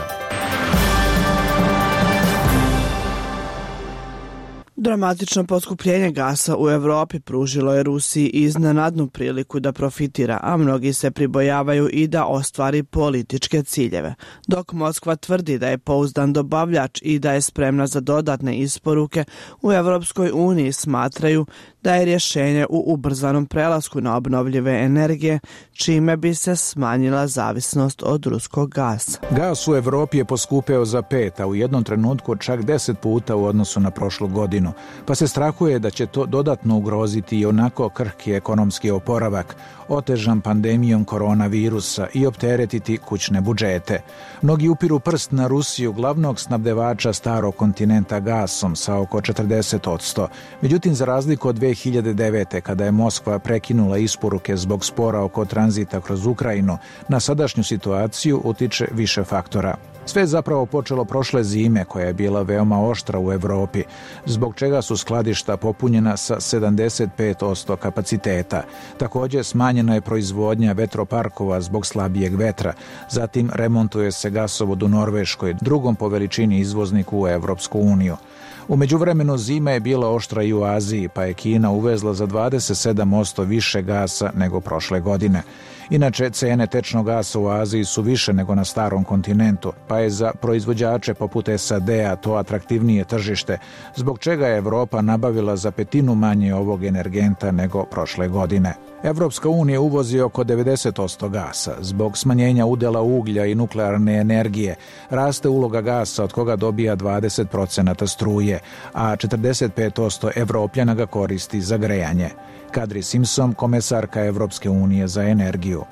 Dramatično poskupljenje gasa u Evropi pružilo je Rusiji iznenadnu priliku da profitira, a mnogi se pribojavaju i da ostvari političke ciljeve. Dok Moskva tvrdi da je pouzdan dobavljač i da je spremna za dodatne isporuke, u Evropskoj uniji smatraju da je rješenje u ubrzanom prelasku na obnovljive energije, čime bi se smanjila zavisnost od ruskog gasa. Gas u Evropi je poskupeo za 5, a u jednom trenutku čak 10 puta u odnosu na prošlu godinu, pa se strahuje da će to dodatno ugroziti i onako krhki ekonomski oporavak, otežan pandemijom koronavirusa i opteretiti kućne budžete. Mnogi upiru prst na Rusiju, glavnog snabdevača starog kontinenta gasom sa oko 40%. Međutim, za razliku od 2009. kada je Moskva prekinula isporuke zbog spora oko tranzita kroz Ukrajinu, na sadašnju situaciju utiče više faktora. Sve je zapravo počelo prošle zime, koja je bila veoma oštra u Evropi, zbog čega su skladišta popunjena sa 75% kapaciteta. Također smanjena je proizvodnja vetroparkova zbog slabijeg vetra. Zatim remontuje se gasovod u Norveškoj, drugom po veličini izvozniku u Evropsku uniju. U međuvremenu zima je bila oštra i u Aziji, pa je Kina uvezla za 27% više gasa nego prošle godine. Inače, cene tečnog gasa u Aziji su više nego na starom kontinentu, pa je za proizvođače poput SAD-a to atraktivnije tržište, zbog čega je Evropa nabavila za 1/5 manje ovog energenta nego prošle godine. Evropska unija uvozi oko 90% gasa. Zbog smanjenja udjela uglja i nuklearne energije raste uloga gasa od koga dobija 20% struje, a 45% Evropljana ga koristi za grejanje. Kadri Simpson, komesarka Evropske unije za energiju.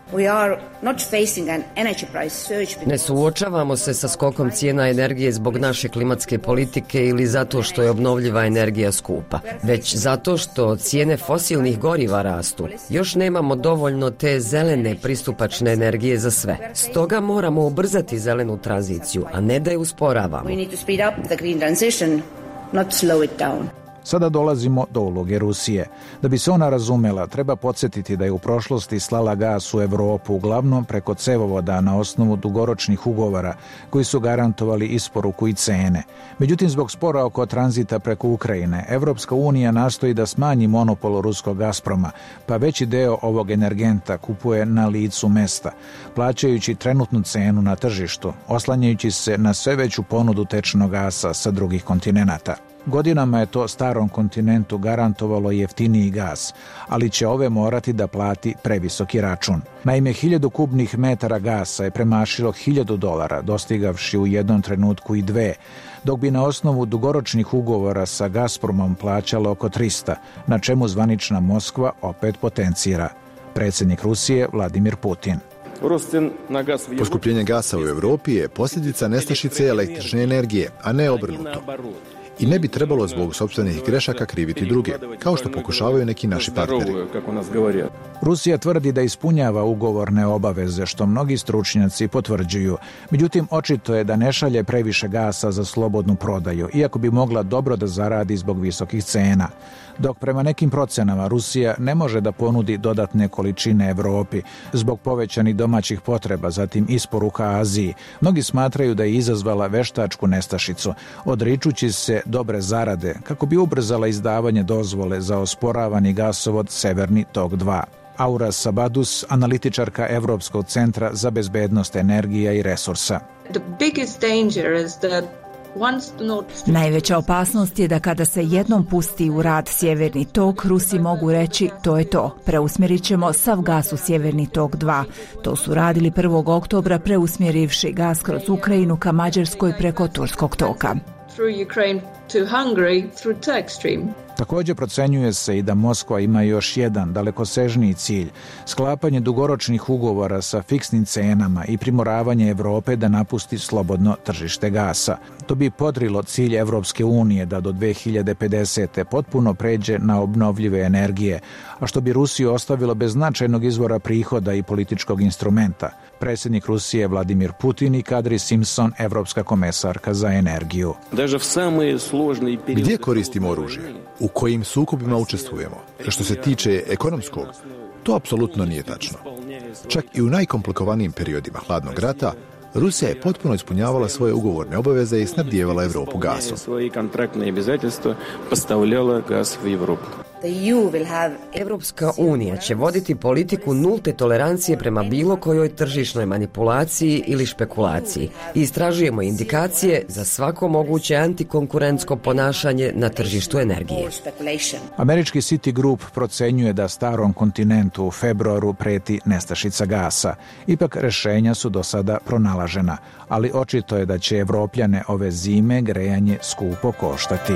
Ne suočavamo se sa skokom cijena energije zbog naše klimatske politike ili zato što je obnovljiva energija skupa, već zato što cijene fosilnih goriva rastu. Još nemamo dovoljno te zelene pristupačne energije za sve. Stoga moramo ubrzati zelenu tranziciju, a ne da je usporavamo. Sada dolazimo do uloge Rusije. Da bi se ona razumela, treba podsjetiti da je u prošlosti slala gas u Evropu uglavnom preko cevovoda na osnovu dugoročnih ugovora koji su garantovali isporuku i cene. Međutim, zbog spora oko tranzita preko Ukrajine, Evropska unija nastoji da smanji monopol ruskog Gazproma, pa veći deo ovog energenta kupuje na licu mesta, plaćajući trenutnu cenu na tržištu, oslanjajući se na sve veću ponudu tečnog gasa sa drugih kontinenata. Godinama je to starom kontinentu garantovalo jeftiniji gas, ali će ove morati da plati previsoki račun. Naime, 1000 kubnih metara gasa je premašilo $1000, dostigavši u jednom trenutku i 2, dok bi na osnovu dugoročnih ugovora sa Gazpromom plaćalo oko 300, na čemu zvanična Moskva opet potencira. Predsjednik Rusije Vladimir Putin. Poskupljenje gasa u Evropi je posljedica nestašice električne energije, a ne obrnuto. I ne bi trebalo zbog sopstvenih grešaka kriviti druge, kao što pokušavaju neki naši partneri. Rusija tvrdi da ispunjava ugovorne obaveze, što mnogi stručnjaci potvrđuju. Međutim, očito je da ne šalje previše gasa za slobodnu prodaju, iako bi mogla dobro da zaradi zbog visokih cena. Dok prema nekim procenama Rusija ne može da ponudi dodatne količine Evropi zbog povećanih domaćih potreba, zatim isporuka Aziji, mnogi smatraju da je izazvala veštačku nestašicu, odričući se dobre zarade kako bi ubrzala izdavanje dozvole za osporavani gasovod Severni tok 2. Aura Sabadus, analitičarka Evropskog centra za bezbednost energija i resursa. Najveća opasnost je da kada se jednom pusti u rad Sjeverni tok, Rusi mogu reći to je to. Preusmjerit ćemo sav gas u Sjeverni tok 2. To su radili 1. oktobra preusmjerivši gas kroz Ukrajinu ka Mađarskoj preko Turskog toka. Također procenjuje se i da Moskva ima još jedan dalekosežniji cilj, sklapanje dugoročnih ugovora sa fiksnim cenama i primoravanje Europe da napusti slobodno tržište gasa. To bi podrilo cilj Evropske unije da do 2050. potpuno pređe na obnovljive energije, a što bi Rusiju ostavilo bez značajnog izvora prihoda i političkog instrumenta. Predsjednik Rusije Vladimir Putin i Kadri Simpson, evropska komesarka za energiju. Gdje koristimo oružje? U kojim sukobima učestvujemo? Što se tiče ekonomskog, to apsolutno nije tačno. Čak i u najkomplikovanijim periodima hladnog rata, Rusija je potpuno ispunjavala svoje ugovorne obaveze i snabdijevala Europu gasom. Evropska unija će voditi politiku nulte tolerancije prema bilo kojoj tržišnoj manipulaciji ili špekulaciji. Istražujemo indikacije za svako moguće antikonkurentsko ponašanje na tržištu energije. Američki Citigroup procenjuje da starom kontinentu u februaru preti nestašica gasa. Ipak rješenja su do sada pronalažena, ali očito je da će Evropljane ove zime grejanje skupo koštati.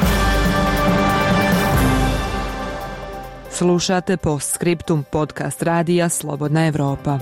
Slušate Postscriptum, podcast radija Slobodna Evropa.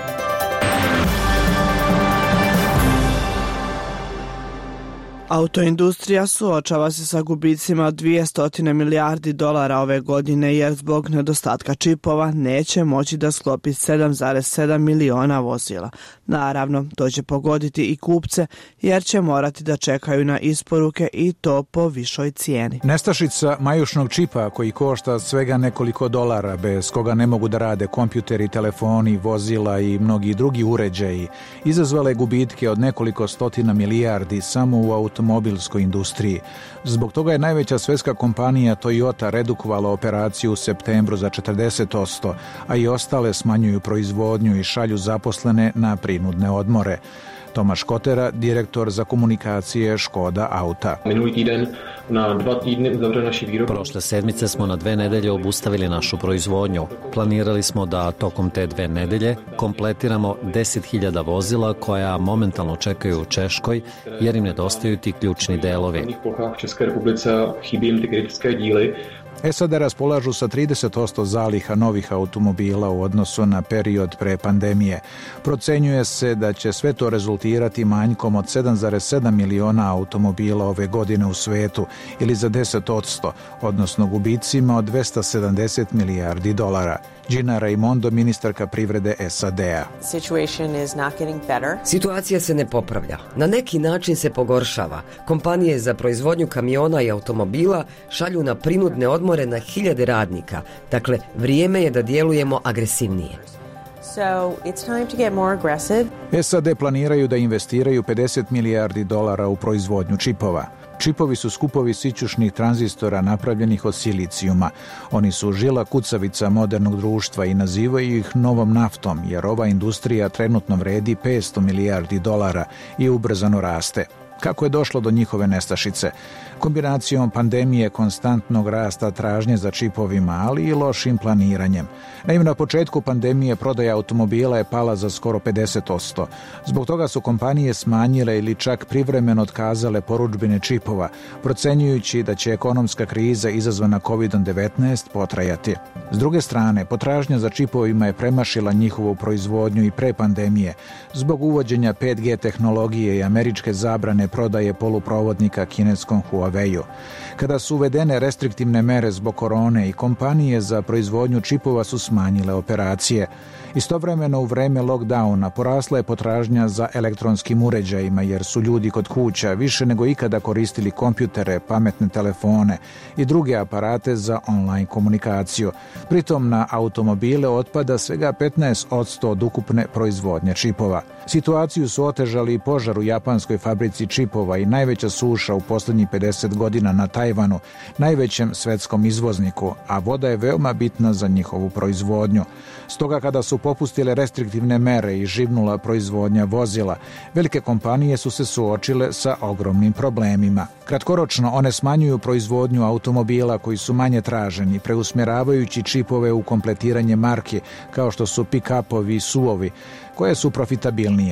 Autoindustrija suočava se sa gubicima od 200 milijardi dolara ove godine jer zbog nedostatka čipova neće moći da sklopi 7,7 miliona vozila. Naravno, to će pogoditi i kupce jer će morati da čekaju na isporuke i to po višoj cijeni. Nestašica majušnog čipa koji košta svega nekoliko dolara, bez koga ne mogu da rade kompjuteri, telefoni, vozila i mnogi drugi uređaji, izazvale gubitke od nekoliko stotina milijardi samo u automobilskoj industriji. Zbog toga je najveća svetska kompanija Toyota redukovala operaciju u septembru za 40%, a i ostale smanjuju proizvodnju i šalju zaposlene na prinudne odmore. Tomaš Kotera, direktor za komunikacije Škoda Auta. Prošle sedmice smo na 2 nedelje obustavili našu proizvodnju. Planirali smo da tokom te 2 nedelje kompletiramo 10.000 vozila koja momentalno čekaju u Češkoj jer im nedostaju ti ključni delovi. SAD raspolažu sa 30% zaliha novih automobila u odnosu na period pre pandemije. Procenjuje se da će sve to rezultirati manjkom od 7,7 miliona automobila ove godine u svetu ili za 10%, odnosno gubicima od 270 milijardi dolara. Gina Raimondo, ministarka privrede SAD-a. Situacija se ne popravlja. Na neki način se pogoršava. Kompanije za proizvodnju kamiona i automobila šalju na prinudne odmore na 1000 radnika. Dakle, vrijeme je da djelujemo agresivnije. SAD planiraju da investiraju 50 milijardi dolara u proizvodnju čipova. Čipovi su skupovi sićušnih tranzistora napravljenih od silicijuma. Oni su žila kucavica modernog društva i nazivaju ih novom naftom, jer ova industrija trenutno vredi 500 milijardi dolara i ubrzano raste. Kako je došlo do njihove nestašice? Kombinacijom pandemije, konstantnog rasta tražnje za čipovima, ali i lošim planiranjem. Naime, na početku pandemije prodaja automobila je pala za skoro 50%. Zbog toga su kompanije smanjile ili čak privremeno otkazale porudžbine čipova, procenjujući da će ekonomska kriza izazvana COVID-19 potrajati. S druge strane, potražnja za čipovima je premašila njihovu proizvodnju i pre pandemije, zbog uvođenja 5G tehnologije i američke zabrane prodaje poluprovodnika kineskom Huawei-u. Kada su uvedene restriktivne mere zbog korone i kompanije za proizvodnju čipova su smanjile operacije. Istovremeno u vreme lockdowna porasla je potražnja za elektronskim uređajima jer su ljudi kod kuća više nego ikada koristili kompjutere, pametne telefone i druge aparate za online komunikaciju. Pritom na automobile otpada svega 15% od ukupne proizvodnje čipova. Situaciju su otežali i požar u japanskoj fabrici čipova i najveća suša u posljednjih 50 godina na Tajvanu, najvećem svetskom izvozniku, a voda je veoma bitna za njihovu proizvodnju. Stoga kada su popustile restriktivne mere i živnula proizvodnja vozila, velike kompanije su se suočile sa ogromnim problemima. Kratkoročno one smanjuju proizvodnju automobila koji su manje traženi, preusmjeravajući čipove u kompletiranje marki kao što su pick-upovi i SUV-ovi, koje su profitabilnije.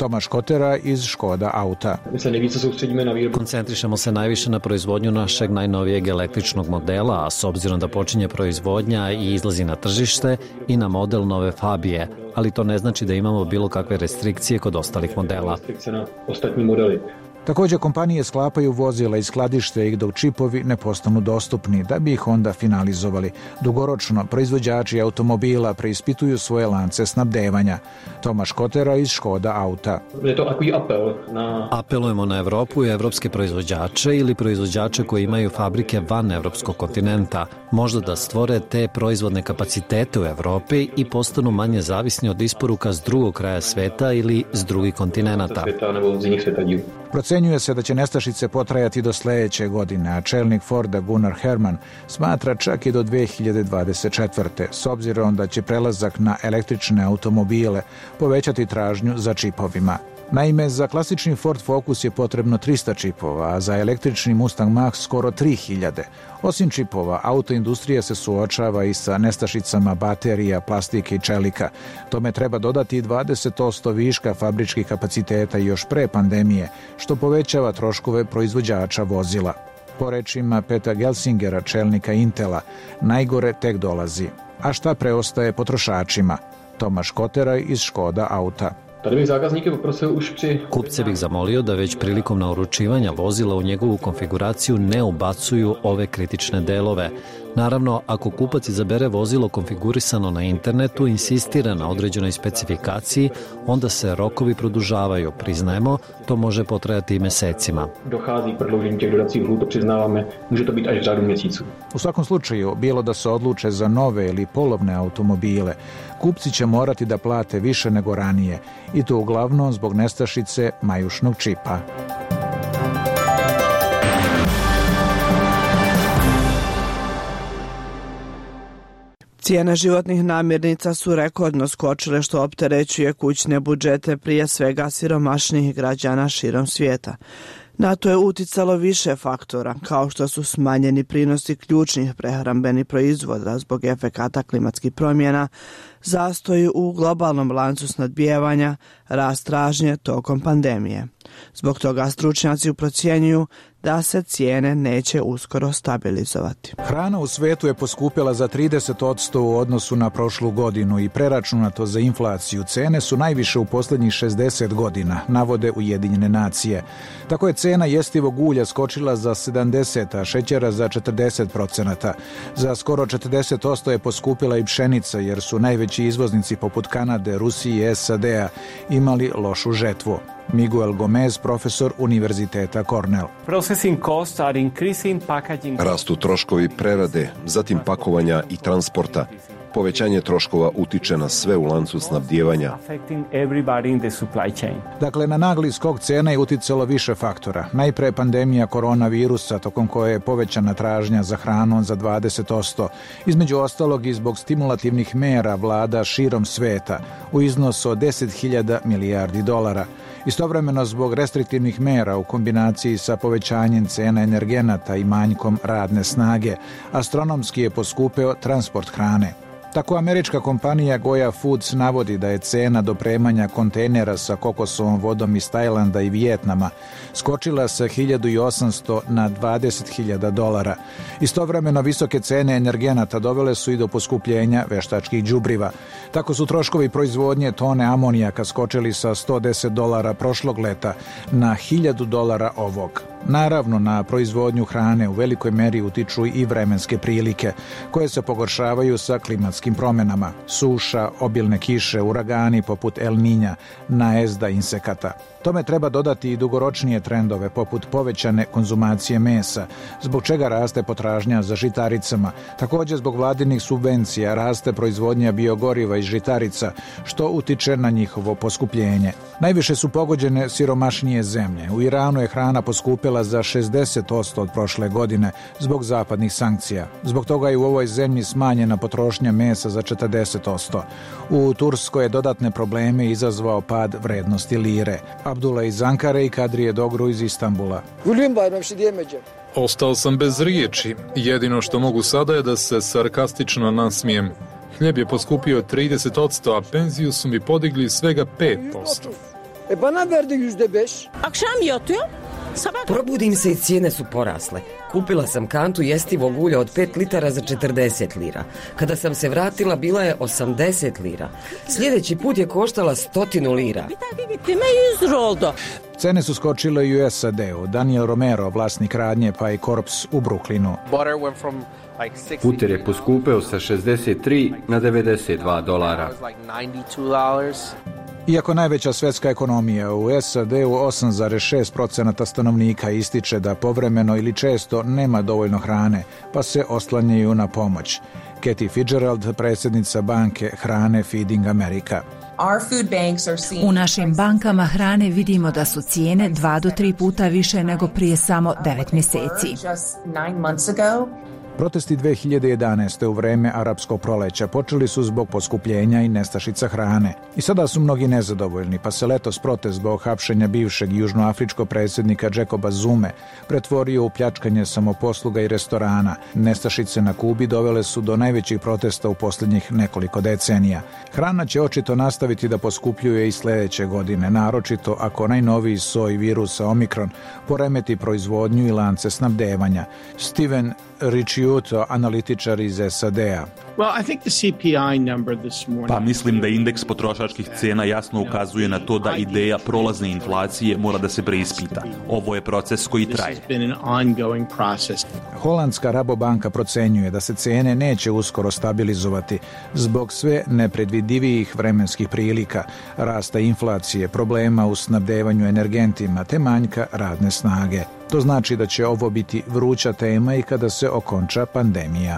Tomaš Kotera iz Škoda Auta. Koncentrišemo se najviše na proizvodnju našeg najnovijeg električnog modela, a s obzirom da počinje proizvodnja i izlazi na tržište, i na model nove Fabije, ali to ne znači da imamo bilo kakve restrikcije kod ostalih modela. Također kompanije sklapaju vozila i skladište ih dok čipovi ne postanu dostupni, da bi ih onda finalizovali. Dugoročno, proizvođači automobila preispituju svoje lance snabdevanja. Tomaš Kotera iz Škoda Auta. Apelujemo na Evropu i evropske proizvođače ili proizvođače koji imaju fabrike van evropskog kontinenta, možda da stvore te proizvodne kapacitete u Evropi i postanu manje zavisni od isporuka s drugog kraja sveta ili s drugih kontinenata. Procenjuje se da će nestašice potrajati do sljedeće godine, a čelnik Forda Gunnar Herman smatra čak i do 2024. s obzirom da će prelazak na električne automobile povećati tražnju za čipovima. Naime, za klasični Ford Focus je potrebno 300 čipova, a za električni Mustang Mach skoro 3000. Osim čipova, autoindustrija se suočava i sa nestašicama baterija, plastike i čelika. Tome treba dodati i 20% viška fabričkih kapaciteta još pre pandemije, što povećava troškove proizvođača vozila. Po rečima Peta Gelsingera, čelnika Intela, najgore tek dolazi. A šta preostaje potrošačima? Tomaš Kotera iz Škoda Auta. Kupce bih zamolio da već prilikom naručivanja vozila u njegovu konfiguraciju ne ubacuju ove kritične delove. Naravno, ako kupac izabere vozilo konfigurisano na internetu, insistira na određenoj specifikaciji, onda se rokovi produžavaju. Priznajemo, to može potrajati i mesecima. U svakom slučaju, bilo da se odluče za nove ili polovne automobile, kupci će morati da plate više nego ranije, i to uglavnom zbog nestašice majušnog čipa. Cijene životnih namirnica su rekordno skočile, što opterećuje kućne budžete prije svega siromašnijih građana širom svijeta. Na to je uticalo više faktora, kao što su smanjeni prinosi ključnih prehrambenih proizvoda zbog efekata klimatskih promjena, zastoji u globalnom lancu snabdijevanja, rast tražnje tokom pandemije. Zbog toga stručnjaci procjenjuju da se cijene neće uskoro stabilizovati. Hrana u svetu je poskupjela za 30% u odnosu na prošlu godinu i preračunato za inflaciju. Cene su najviše u posljednjih 60 godina, navode Ujedinjene nacije. Tako je cena jestivog ulja skočila za 70%, a šećera za 40%. Za skoro 40% je poskupila i pšenica, jer su najveći izvoznici poput Kanade, Rusije i SAD-a imali lošu žetvu. Miguel Gomez, profesor Univerziteta Cornell. Rastu troškovi prerade, zatim pakovanja i transporta. Povećanje troškova utiče na sve u lancu snabdijevanja. Dakle, na nagli skok cena je uticalo više faktora. Najpre pandemija koronavirusa, tokom koje je povećana tražnja za hranom za 20%, između ostalog i zbog stimulativnih mera vlada širom sveta u iznosu od 10.000 milijardi dolara. Istovremeno zbog restriktivnih mera u kombinaciji sa povećanjem cena energenata i manjkom radne snage, astronomski je poskupeo transport hrane. Tako američka kompanija Goya Foods navodi da je cena dopremanja kontejnera sa kokosovom vodom iz Tajlanda i Vijetnama skočila sa 1.800 na 20.000 dolara. Istovremeno visoke cene energenata dovele su i do poskupljenja veštačkih đubriva. Tako su troškovi proizvodnje tone amonijaka skočili sa $110 prošlog leta na $1.000 ovog. Naravno, na proizvodnju hrane u velikoj meri utiču i vremenske prilike, koje se pogoršavaju sa klimatskim promjenama. Suša, obilne kiše, uragani poput El Niña, najezda insekata. Tome treba dodati i dugoročnije trendove poput povećane konzumacije mesa, zbog čega raste potražnja za žitaricama. Također zbog vladinih subvencija raste proizvodnja biogoriva iz žitarica, što utiče na njihovo poskupljenje. Najviše su pogođene siromašnije zemlje. U Iranu je hrana poskupila za 60% od prošle godine zbog zapadnih sankcija. Zbog toga je u ovoj zemlji smanjena potrošnja mesa za 40%. U Turskoj je dodatne probleme izazvao pad vrednosti lire. Abdullah iz Ankare i Kadrije Dogru iz Istanbula. Ostao sam bez riječi. Jedino što mogu sada je da se sarkastično nasmijem. Hljeb je poskupio 30%, a penziju su mi podigli svega 5%. Bana verdi %5. Akşam yatıyor. Probudim se i cijene su porasle. Kupila sam kantu jestivog ulja od 5 litara za 40 lira. Kada sam se vratila bila je 80 lira. Sljedeći put je koštala 100 lira. Cene su skočile i u SAD-u. Daniel Romero, vlasnik radnje Pie Corps u Brooklynu. Puter je poskupeo sa 63 na $92. Iako najveća svetska ekonomija u SAD-u 8,6% stanovnika ističe da povremeno ili često nema dovoljno hrane, pa se oslanjaju na pomoć. Kathy Fitzgerald, predsjednica banke hrane Feeding America. U našim bankama hrane vidimo da su cijene 2 do 3 puta više nego prije samo 9 mjeseci. Protesti 2011. u vreme arapskog proleća počeli su zbog poskupljenja i nestašica hrane. I sada su mnogi nezadovoljni, pa se letos protest zbog hapšenja bivšeg južnoafričkog predsjednika Jacoba Zume pretvorio u pljačkanje samoposluga i restorana. Nestašice na Kubi dovele su do najvećih protesta u posljednjih nekoliko decenija. Hrana će očito nastaviti da poskupljuje i sljedeće godine, naročito ako najnoviji soj virusa Omikron poremeti proizvodnju i lance snabdevanja. Steven Ricciuto, analitičar iz SAD-a. Pa mislim da indeks potrošačkih cijena jasno ukazuje na to da ideja prolazne inflacije mora da se preispita. Ovo je proces koji traje. Holandska Rabobanka procenjuje da se cijene neće uskoro stabilizovati zbog sve nepredvidivijih vremenskih prilika, rasta inflacije, problema u snabdevanju energentima te manjka radne snage. To znači da će ovo biti vruća tema i kada se okonča pandemija.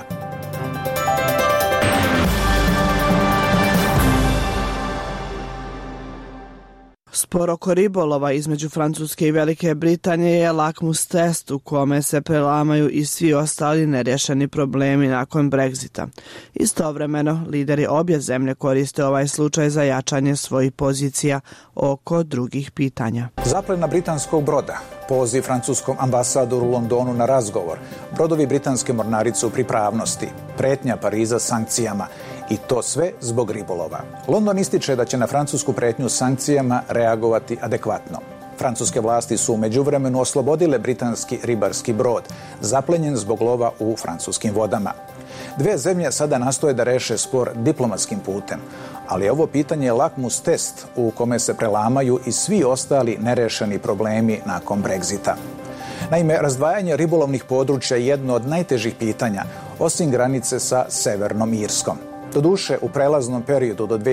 Spor oko ribolova između Francuske i Velike Britanije je lakmus test u kome se prelamaju i svi ostali nerješeni problemi nakon Brexita. Istovremeno, lideri obje zemlje koriste ovaj slučaj za jačanje svojih pozicija oko drugih pitanja. Zaplena britanskog broda, poziv francuskom ambasadoru u Londonu na razgovor, brodovi britanske mornarice u pripravnosti, pretnja Pariza sankcijama, i to sve zbog ribolova. London ističe da će na francusku pretnju sankcijama reagovati adekvatno. Francuske vlasti su u međuvremenu oslobodile britanski ribarski brod, zaplenjen zbog lova u francuskim vodama. Dve zemlje sada nastoje da reše spor diplomatskim putem, ali ovo pitanje je lakmus test u kome se prelamaju i svi ostali nerešeni problemi nakon Brexita. Naime, razdvajanje ribolovnih područja je jedno od najtežih pitanja, osim granice sa Severnom Irskom. Doduše, u prelaznom periodu do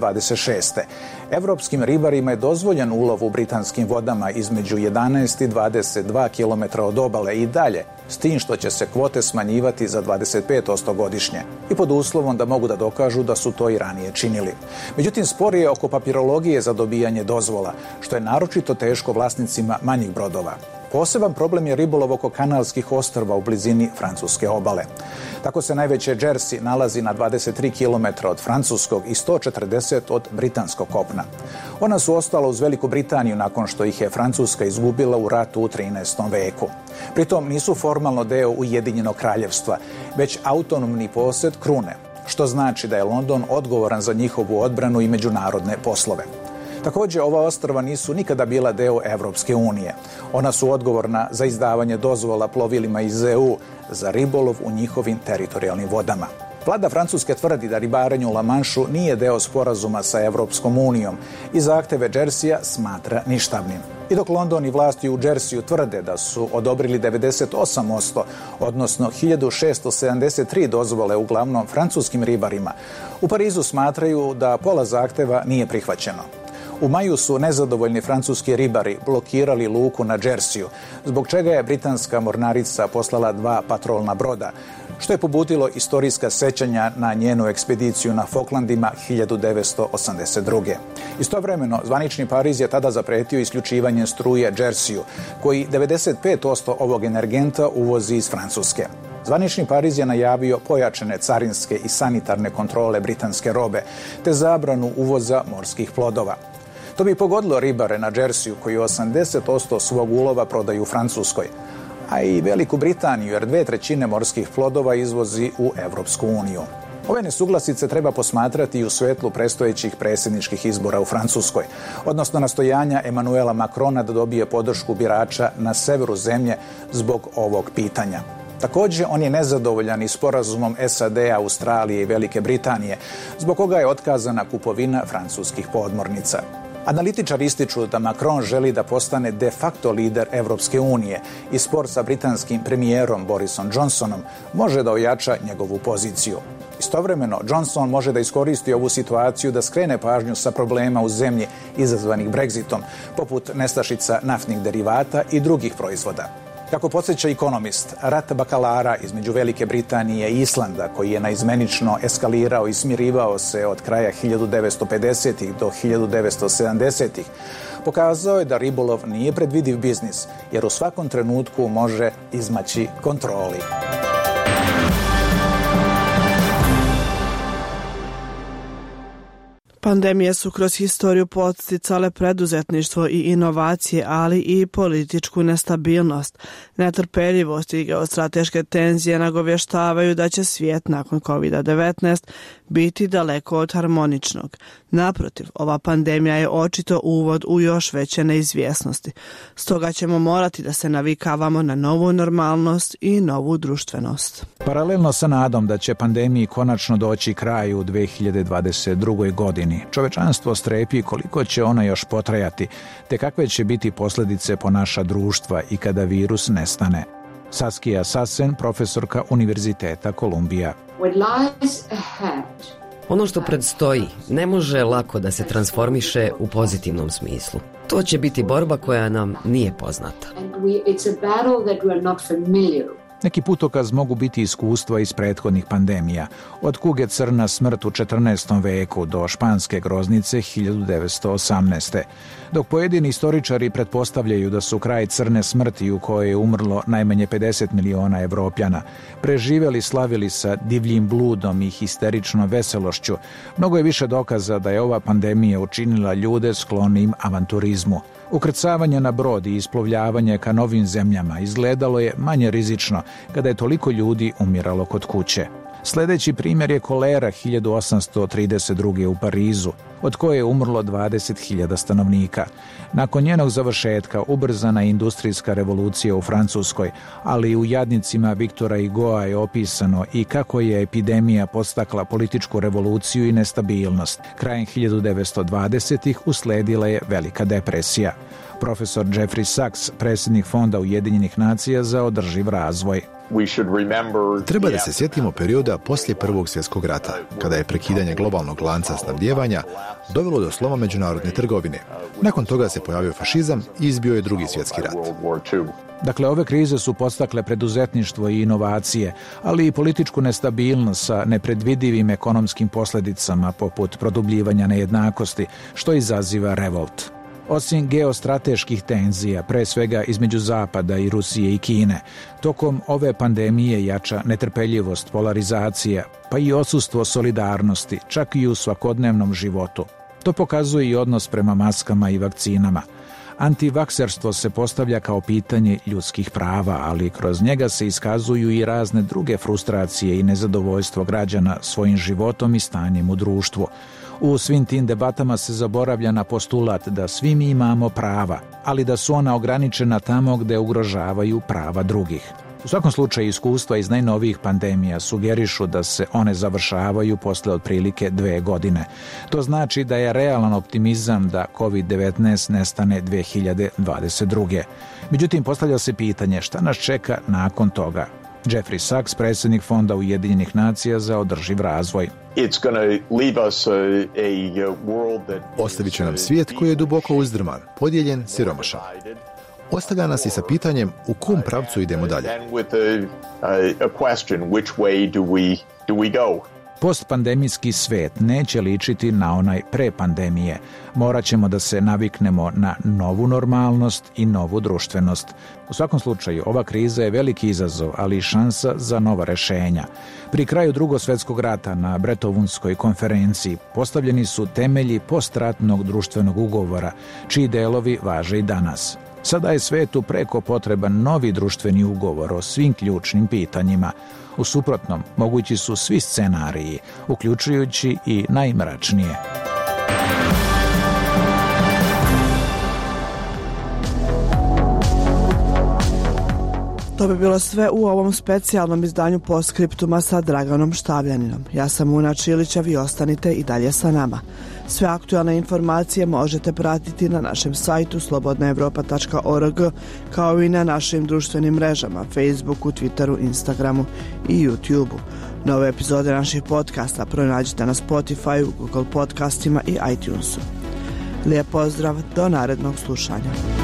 2026. Evropskim ribarima je dozvoljen ulov u britanskim vodama između 11 i 22 km od obale i dalje, s tim što će se kvote smanjivati za 25% godišnje i pod uslovom da mogu da dokažu da su to i ranije činili. Međutim, spor je oko papirologije za dobijanje dozvola, što je naročito teško vlasnicima manjih brodova. Poseban problem je ribolov oko Kanalskih ostrva u blizini francuske obale. Tako se najveće Jersey nalazi na 23 km od francuskog i 140 od britanskog kopna. Ona su ostala uz Veliku Britaniju nakon što ih je Francuska izgubila u ratu u 13. veku. Pritom nisu formalno deo Ujedinjenog kraljevstva, već autonomni posjed krune, što znači da je London odgovoran za njihovu odbranu i međunarodne poslove. Također, ova ostrva nisu nikada bila deo Evropske unije. Ona su odgovorna za izdavanje dozvola plovilima iz EU za ribolov u njihovim teritorijalnim vodama. Vlada Francuske tvrdi da ribarenje u La Manšu nije deo sporazuma sa Evropskom unijom i zahteve Jerseya smatra ništavnim. I dok London i vlasti u Jerseyu tvrde da su odobrili 98%, odnosno 1673 dozvole uglavnom francuskim ribarima, u Parizu smatraju da pola zahteva nije prihvaćeno. U maju su nezadovoljni francuski ribari blokirali luku na Jerseyu, zbog čega je britanska mornarica poslala 2 patrolna broda, što je pobudilo istorijska sećanja na njenu ekspediciju na Falklandima 1982. Istovremeno, zvanični Pariz je tada zapretio isključivanje struje Jerseyu, koji 95% ovog energenta uvozi iz Francuske. Zvanični Pariz je najavio pojačane carinske i sanitarne kontrole britanske robe, te zabranu uvoza morskih plodova. To bi pogodilo ribare na Jerseyu koji 80% svog ulova prodaju u Francuskoj, a i Veliku Britaniju jer 2/3 morskih plodova izvozi u Evropsku uniju. Ove nesuglasice treba posmatrati i u svetlu predstojećih predsjedničkih izbora u Francuskoj, odnosno nastojanja Emanuela Macrona da dobije podršku birača na severu zemlje zbog ovog pitanja. Također, on je nezadovoljan i sporazumom SAD-a, Australije i Velike Britanije, zbog koga je otkazana kupovina francuskih podmornica. Analitičari ističu da Macron želi da postane de facto lider Evropske unije i spor sa britanskim premijerom Borisom Johnsonom može da ojača njegovu poziciju. Istovremeno, Johnson može da iskoristi ovu situaciju da skrene pažnju sa problema u zemlji izazvanih Brexitom, poput nestašica naftnih derivata i drugih proizvoda. Kako podsjeća Economist, rat bakalara između Velike Britanije i Islanda, koji je naizmenično eskalirao i smirivao se od kraja 1950-ih do 1970-ih, pokazao je da ribolov nije predvidiv biznis, jer u svakom trenutku može izmaći kontroli. Pandemije su kroz historiju podsticale preduzetništvo i inovacije, ali i političku nestabilnost. Netrpeljivost i geostrateške tenzije nagovještavaju da će svijet nakon COVID-19 biti daleko od harmoničnog. Naprotiv, ova pandemija je očito uvod u još veće neizvjesnosti. Stoga ćemo morati da se navikavamo na novu normalnost i novu društvenost. Paralelno sa nadom da će pandemiji konačno doći kraju u 2022. godini, čovečanstvo strepi koliko će ona još potrajati, te kakve će biti posljedice po naša društva i kada virus nestane. Saskia Sassen, profesorka Univerziteta Kolumbija. Ono što predstoji ne može lako da se transformiše u pozitivnom smislu. To će biti borba koja nam nije poznata. Neki putokaz mogu biti iskustva iz prethodnih pandemija, od kuge crna smrt u 14. veku do španske groznice 1918. Dok pojedini istoričari pretpostavljaju da su kraj crne smrti u kojoj je umrlo najmanje 50 miliona Evropljana, preživjeli slavili sa divljim bludom i histeričnom veselošću, mnogo je više dokaza da je ova pandemija učinila ljude sklonim avanturizmu. Ukrcavanje na brod i isplovljavanje ka novim zemljama izgledalo je manje rizično kada je toliko ljudi umiralo kod kuće. Sljedeći primjer je kolera 1832. u Parizu, od koje je umrlo 20.000 stanovnika. Nakon njenog završetka ubrzana je industrijska revolucija u Francuskoj, ali u Jadnicima Viktora Hugoa je opisano i kako je epidemija podstakla političku revoluciju i nestabilnost. Krajem 1920-ih usledila je velika depresija. Profesor Jeffrey Sachs, predsjednik Fonda Ujedinjenih nacija za održiv razvoj. Treba da se sjetimo perioda poslije Prvog svjetskog rata, kada je prekidanje globalnog lanca snabdijevanja dovelo do sloma međunarodne trgovine. Nakon toga se pojavio fašizam i izbio je Drugi svjetski rat. Dakle, ove krize su podstakle preduzetništvo i inovacije, ali i političku nestabilnost sa nepredvidivim ekonomskim posljedicama poput produbljivanja nejednakosti, što izaziva revolt. Osim geostrateških tenzija, pre svega između Zapada i Rusije i Kine, tokom ove pandemije jača netrpeljivost, polarizacija, pa i odsustvo solidarnosti, čak i u svakodnevnom životu. To pokazuje i odnos prema maskama i vakcinama. Antivakserstvo se postavlja kao pitanje ljudskih prava, ali kroz njega se iskazuju i razne druge frustracije i nezadovoljstvo građana svojim životom i stanjem u društvu. U svim tim debatama se zaboravlja na postulat da svi mi imamo prava, ali da su ona ograničena tamo gde ugrožavaju prava drugih. U svakom slučaju iskustva iz najnovijih pandemija sugerišu da se one završavaju posle otprilike 2 godine. To znači da je realan optimizam da COVID-19 nestane 2022. Međutim, postavlja se pitanje šta nas čeka nakon toga. Jeffrey Sachs, predsjednik Fonda Ujedinjenih nacija za održiv razvoj. Ostavit će nam svijet koji je duboko uzdrman, podijeljen, siromašan. Ostavlja nas i sa pitanjem u kom pravcu idemo dalje. Postpandemijski svet neće ličiti na onaj pre pandemije. Morat ćemo da se naviknemo na novu normalnost i novu društvenost. U svakom slučaju, ova kriza je veliki izazov, ali i šansa za nova rešenja. Pri kraju Drugog svjetskog rata na Brettovunskoj konferenciji postavljeni su temelji postratnog društvenog ugovora, čiji delovi važe i danas. Sada je svetu preko potreban novi društveni ugovor o svim ključnim pitanjima. U suprotnom, mogući su svi scenariji, uključujući i najmračnije. To bi bilo sve u ovom specijalnom izdanju Postscriptuma sa Draganom Štavljaninom. Ja sam Una Čilića, vi ostanite i dalje sa nama. Sve aktualne informacije možete pratiti na našem sajtu slobodnaevropa.org, kao i na našim društvenim mrežama, Facebooku, Twitteru, Instagramu i YouTubeu. Nove epizode naših podcasta pronađite na Spotify, Google podcastima i iTunesu. Lijep pozdrav, do narednog slušanja.